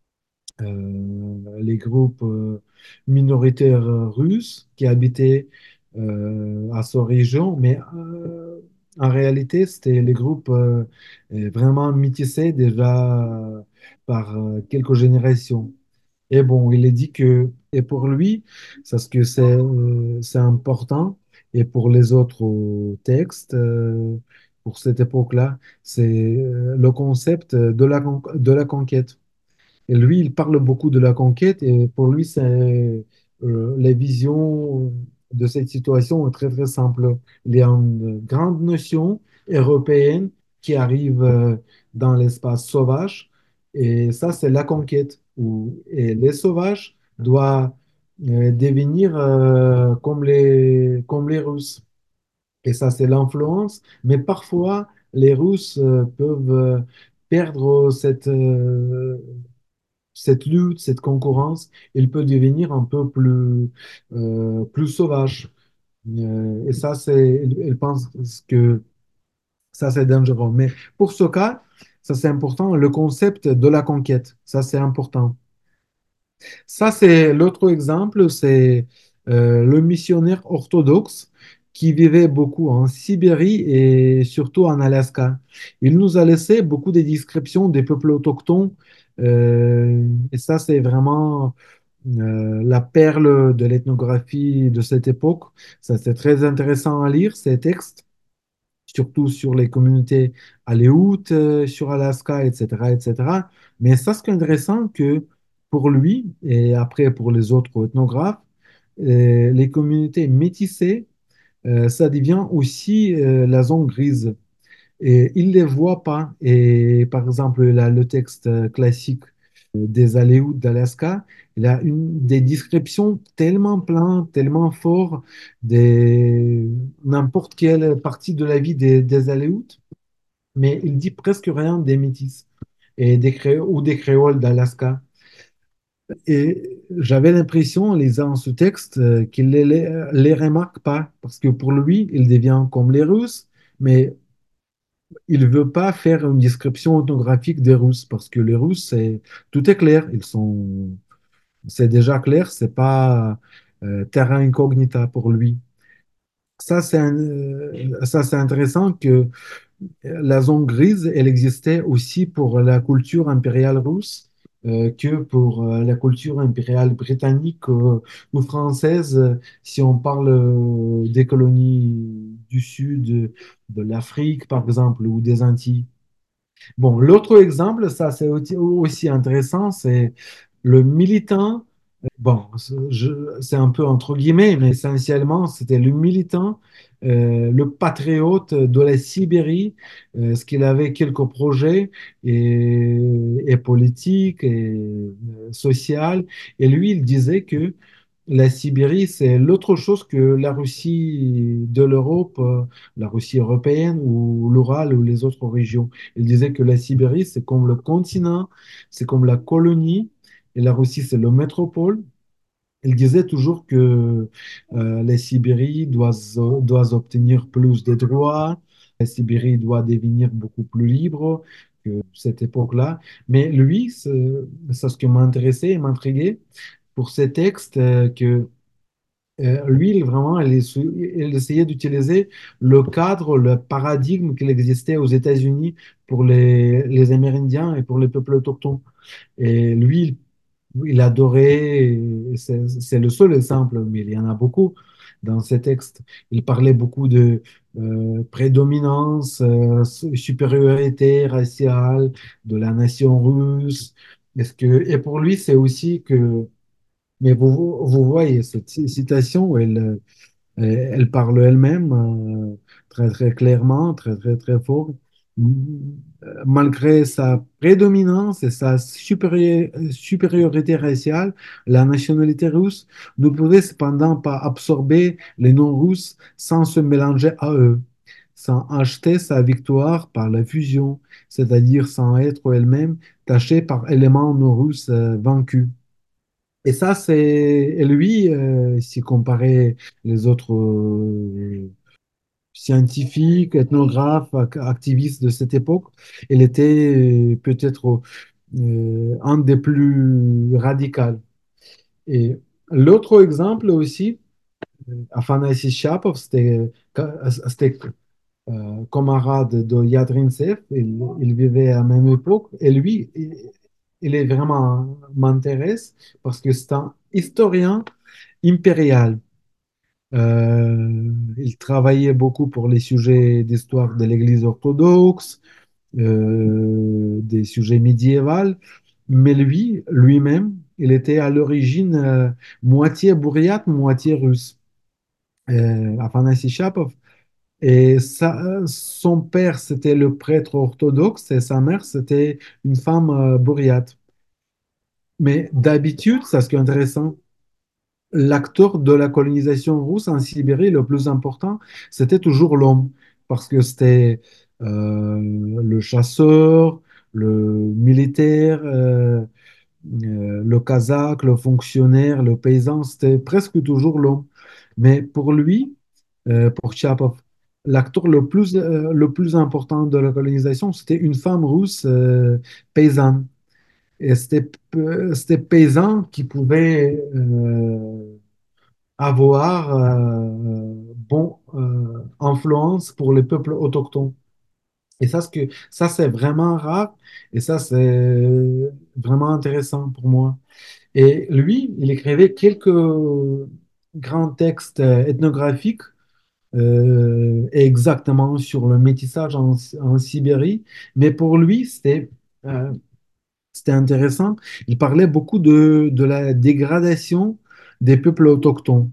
euh, les groupes euh, minoritaires euh, russes qui habitaient euh, à cette région, mais euh, en réalité, c'était les groupes euh, euh, vraiment métissés déjà par euh, quelques générations. Et bon, il est dit que, et pour lui, c'est ce que c'est euh, c'est important, et pour les autres euh, textes, euh, pour cette époque-là, c'est euh, le concept de la, con- de la conquête. Et lui, il parle beaucoup de la conquête et pour lui, c'est euh, la vision de cette situation est très très simple. Il y a une grande notion européenne qui arrive euh, dans l'espace sauvage et ça, c'est la conquête. Où, et les sauvages doivent euh, devenir euh, comme les, comme les Russes. Et ça, c'est l'influence. Mais parfois, les Russes euh, peuvent euh, perdre cette, euh, cette lutte, cette concurrence, elle peut devenir un peu plus, euh, plus sauvage. Euh, et ça, c'est, elle, elle pense que ça, c'est dangereux. Mais pour ce cas, ça, c'est important, le concept de la conquête, ça, c'est important. Ça, c'est l'autre exemple, c'est euh, le missionnaire orthodoxe qui vivait beaucoup en Sibérie et surtout en Alaska. Il nous a laissé beaucoup de descriptions des peuples autochtones. Euh, et ça, c'est vraiment euh, la perle de l'ethnographie de cette époque. Ça, c'est très intéressant à lire, ces textes, surtout sur les communautés aléoutes, euh, sur Alaska, et cetera, et cetera. Mais ça, ce qui est intéressant, que pour lui, et après pour les autres ethnographes, euh, les communautés métissées, euh, ça devient aussi euh, la zone grise. Et il ne les voit pas. Et par exemple, là, le texte euh, classique des Aléoutes d'Alaska, il a une, des descriptions tellement pleines, tellement fortes, des n'importe quelle partie de la vie des, des Aléoutes, mais il dit presque rien des Métis et des cré- ou des Créoles d'Alaska. Et j'avais l'impression, en lisant ce texte, euh, qu'il ne les, les les remarque pas, parce que pour lui, il devient comme les Russes, mais il ne veut pas faire une description ethnographique des Russes, parce que les Russes, c'est, tout est clair, ils sont, c'est déjà clair, c'est pas euh, terra incognita pour lui. Ça, c'est un- euh, ça, c'est intéressant que la zone grise, elle existait aussi pour la culture impériale russe, euh, que pour euh, la culture impériale britannique euh, ou française, euh, si on parle euh, des colonies du sud, de l'Afrique, par exemple, ou des Antilles. Bon, l'autre exemple, ça c'est aussi aussi intéressant, c'est le militant Bon, je- c'est un peu entre guillemets, mais essentiellement, c'était le militant, euh, le patriote de la Sibérie, euh, ce qu'il avait quelques projets et, et politiques et euh, sociaux. Et lui, il disait que la Sibérie, c'est l'autre chose que la Russie de l'Europe, euh, la Russie européenne ou l'Oural ou les autres régions. Il disait que la Sibérie, c'est comme le continent, c'est comme la colonie, et la Russie, c'est le métropole. Il disait toujours que euh, la Sibérie doit, doit obtenir plus de droits, la Sibérie doit devenir beaucoup plus libre que cette époque-là. Mais lui, c'est c'est ce qui m'intéressait et m'intriguait pour ces textes, euh, que euh, lui, il- vraiment, il, est- il essayait d'utiliser le cadre, le paradigme qu'il existait aux États-Unis pour les, les Amérindiens et pour les peuples autochtones. Et lui, il adorait, et c'est c'est le seul exemple, mais il y en a beaucoup dans ces textes. Il parlait beaucoup de euh, prédominance, euh, supériorité raciale de la nation russe. Est-ce que, et pour lui, c'est aussi que, mais vous, vous voyez cette citation, elle, et elle parle elle-même euh, très très clairement, très très très fort. M- Malgré sa prédominance et sa supérieur- supériorité raciale, la nationalité russe ne pouvait cependant pas absorber les non-russes sans se mélanger à eux, sans acheter sa victoire par la fusion, c'est-à-dire sans être elle-même tachée par éléments non-russes euh, vaincus. Et ça, c'est et lui, euh, si comparé les autres euh, scientifiques, ethnographes, ac- activistes de cette époque, il était euh, peut-être euh, un des plus radicaux. Et l'autre exemple aussi, euh, Afanasy Shapov, c'était c'était, euh, camarade de Yadrintsev, il, il vivait à la même époque, et lui, il, il est vraiment m'intéresse parce que c'est un historien impérial. Euh, il travaillait beaucoup pour les sujets d'histoire de l'Église orthodoxe, euh, des sujets médiévaux, mais lui, lui-même, il était à l'origine euh, moitié bouriate, moitié russe, euh, Afanasy Shapov. Et sa- son père, c'était le prêtre orthodoxe et sa mère, c'était une femme euh, bouriate. Mais d'habitude, ça, ce qui est intéressant, l'acteur de la colonisation russe en Sibérie, le plus important, c'était toujours l'homme, parce que c'était euh, le chasseur, le militaire, euh, euh, le kazakh, le fonctionnaire, le paysan, c'était presque toujours l'homme. Mais pour lui, euh, pour Tchapov, l'acteur le plus, euh, le plus important de la colonisation, c'était une femme russe euh, paysanne. Et c'était c'était paysan qui pouvait euh, avoir euh, bon euh, influence pour les peuples autochtones. Et ça, ce que, ça c'est vraiment rare et ça, c'est vraiment intéressant pour moi. Et lui, il écrivait quelques grands textes euh, ethnographiques euh, exactement sur le métissage en, en Sibérie, mais pour lui, c'était euh, c'était intéressant. Il parlait beaucoup de, de la dégradation des peuples autochtones.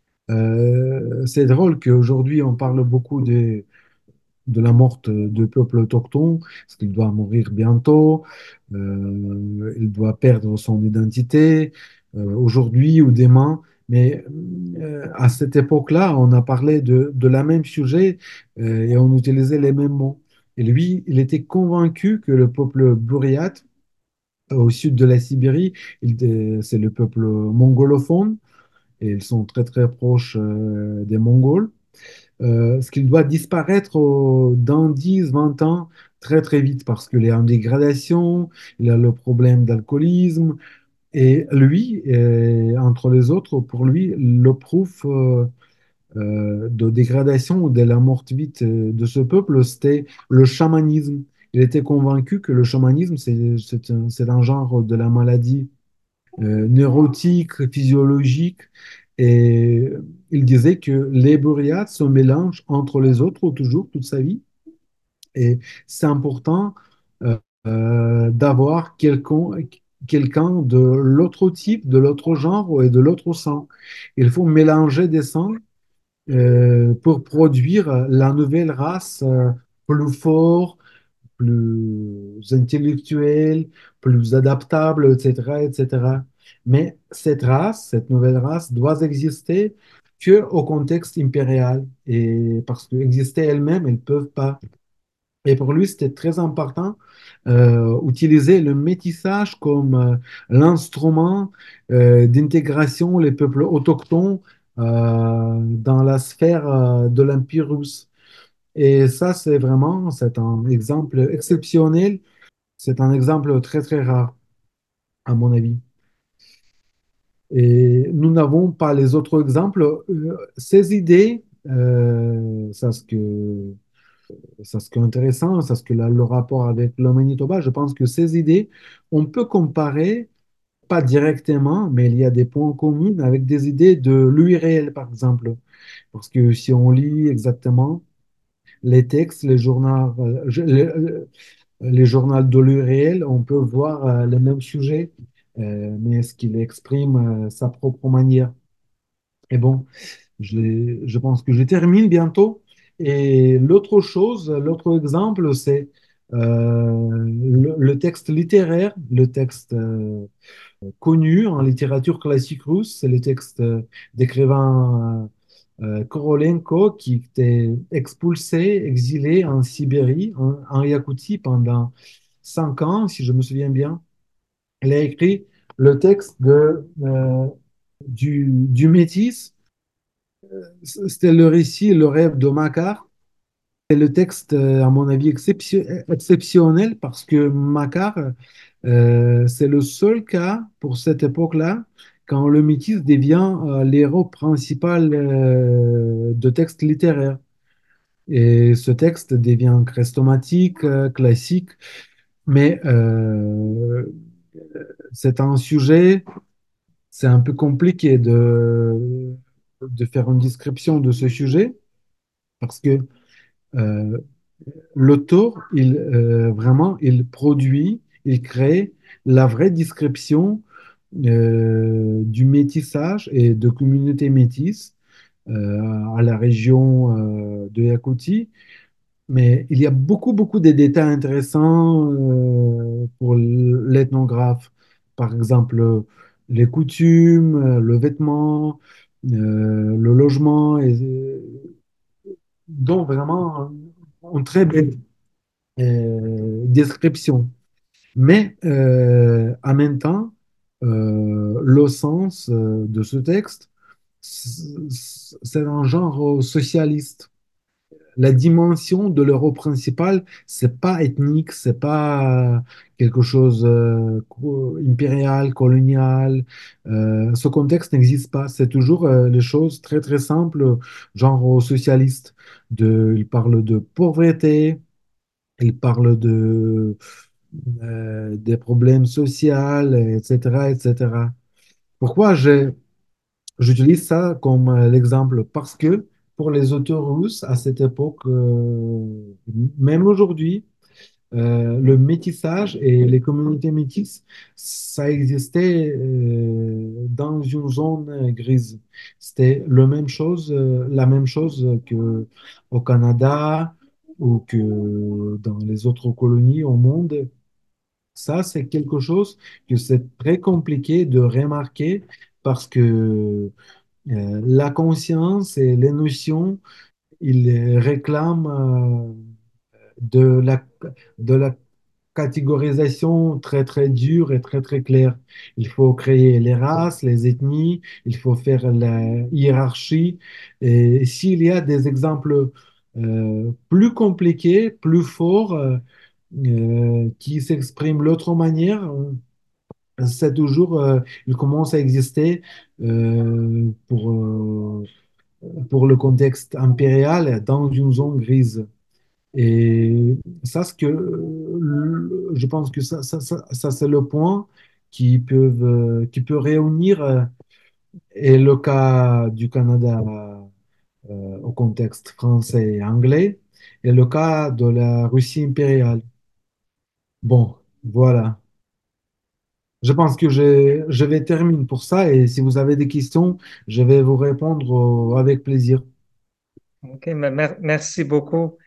Euh, c'est drôle qu'aujourd'hui, on parle beaucoup de, de la mort de peuples autochtones, parce qu'il doit mourir bientôt, euh, il doit perdre son identité, euh, aujourd'hui ou demain. Mais euh, à cette époque-là, on a parlé de, de la même sujet euh, et on utilisait les mêmes mots. Et lui, il était convaincu que le peuple bouriate, au sud de la Sibérie, il- euh, c'est le peuple mongolophone, et ils sont très très proches euh, des Mongols. Euh, ce qu'il doit disparaître au- dans dix vingt ans très très vite parce qu'il est en dégradation, il a le problème d'alcoolisme. Et lui, euh, entre les autres, pour lui, le proof euh, euh, de dégradation ou de la mort vite euh, de ce peuple, c'était le chamanisme. Il était convaincu que le chamanisme, c'est c'est un, c'est un genre de la maladie euh, neurotique, physiologique. Et il disait que les boréates se mélangent entre les autres toujours toute sa vie. Et c'est important euh, euh, d'avoir quelqu'un, quelqu'un de l'autre type, de l'autre genre et de l'autre sang. Il faut mélanger des sangs euh, pour produire la nouvelle race euh, plus forte, plus intellectuelle, plus adaptable, et cetera, et cetera. Mais cette race, cette nouvelle race, doit exister que au contexte impérial. Et parce qu'exister elle-même, elles ne peuvent pas. Et pour lui, c'était très important euh, utiliser le métissage comme euh, l'instrument euh, d'intégration les peuples autochtones euh, dans la sphère euh, de l'Empire russe. Et ça, c'est vraiment, c'est un exemple exceptionnel. C'est un exemple très, très rare, à mon avis. Et nous n'avons pas les autres exemples. Euh, ces idées, euh, ça, ce que Ça, ce qui est intéressant, ça, ce que la- le rapport avec le Manitoba, je pense que ces idées, on peut comparer, pas directement, mais il y a des points communs avec des idées de l'U R L, par exemple. Parce que si on lit exactement les textes, les journaux, euh, je- les, euh, les journaux de l'U R L, on peut voir euh, le même sujet, euh, mais est-ce qu'il exprime euh, sa propre manière? Et bon, je, je pense que je termine bientôt. Et l'autre chose, l'autre exemple, c'est euh, le, le texte littéraire, le texte euh, connu en littérature classique russe, c'est le texte euh, d'écrivain euh, Korolenko qui était expulsé, exilé en Sibérie, en, en Yakoutie pendant cinq ans, si je me souviens bien. Il a écrit le texte de, euh, du, du Métis. C'était le récit, le rêve de Makar. C'est le texte, euh, à mon avis, exception- exceptionnel parce que Makar, euh, c'est le seul cas pour cette époque-là quand le métis devient euh, l'héros principal euh, de texte littéraire. Et ce texte devient chrestomatique, euh, classique, mais euh, c'est un sujet, c'est un peu compliqué de, de faire une description de ce sujet parce que euh, l'auteur, il, euh, vraiment, il produit, il crée la vraie description euh, du métissage et de communautés métisses euh, à la région euh, de Yakoutie. Mais il y a beaucoup, beaucoup de détails intéressants euh, pour l'ethnographe. Par exemple, les coutumes, le vêtement, euh, le logement, et, donc vraiment une très belle euh, description. Mais euh, en même temps, euh, le sens euh, de ce texte, c- c'est un genre socialiste. La dimension de l'euro principal, c'est pas ethnique, c'est pas quelque chose euh, co- impérial, colonial. Euh, ce contexte n'existe pas. C'est toujours euh, les choses très très simples, genre socialiste. De, il parle de pauvreté, il parle de euh, des problèmes sociaux, et cetera, et cetera. Pourquoi j'ai- j'utilise ça comme euh, l'exemple? Parce que pour les auteurs russes, à cette époque, euh, même aujourd'hui, euh, le métissage et les communautés métisses, ça existait euh, dans une zone grise. C'était le même chose, euh, la même chose que au Canada ou que dans les autres colonies au monde. Ça, c'est quelque chose que c'est très compliqué de remarquer parce que euh, la conscience et les notions, ils réclament euh, de la, de la catégorisation très, très dure et très, très claire. Il faut créer les races, les ethnies, il faut faire la hiérarchie. Et s'il y a des exemples euh, plus compliqués, plus forts, euh, euh, qui s'expriment de l'autre manière, c'est toujours, euh, il commence à exister euh, pour, euh, pour le contexte impérial dans une zone grise. Et ça, ce que, euh, je pense que ça, ça, ça, ça, c'est le point qui peut, euh, qui peut réunir euh, et le cas du Canada euh, au contexte français et anglais et le cas de la Russie impériale. Bon, voilà. Je pense que je, je vais terminer pour ça et si vous avez des questions, je vais vous répondre euh, avec plaisir. OK, mais mer- merci beaucoup.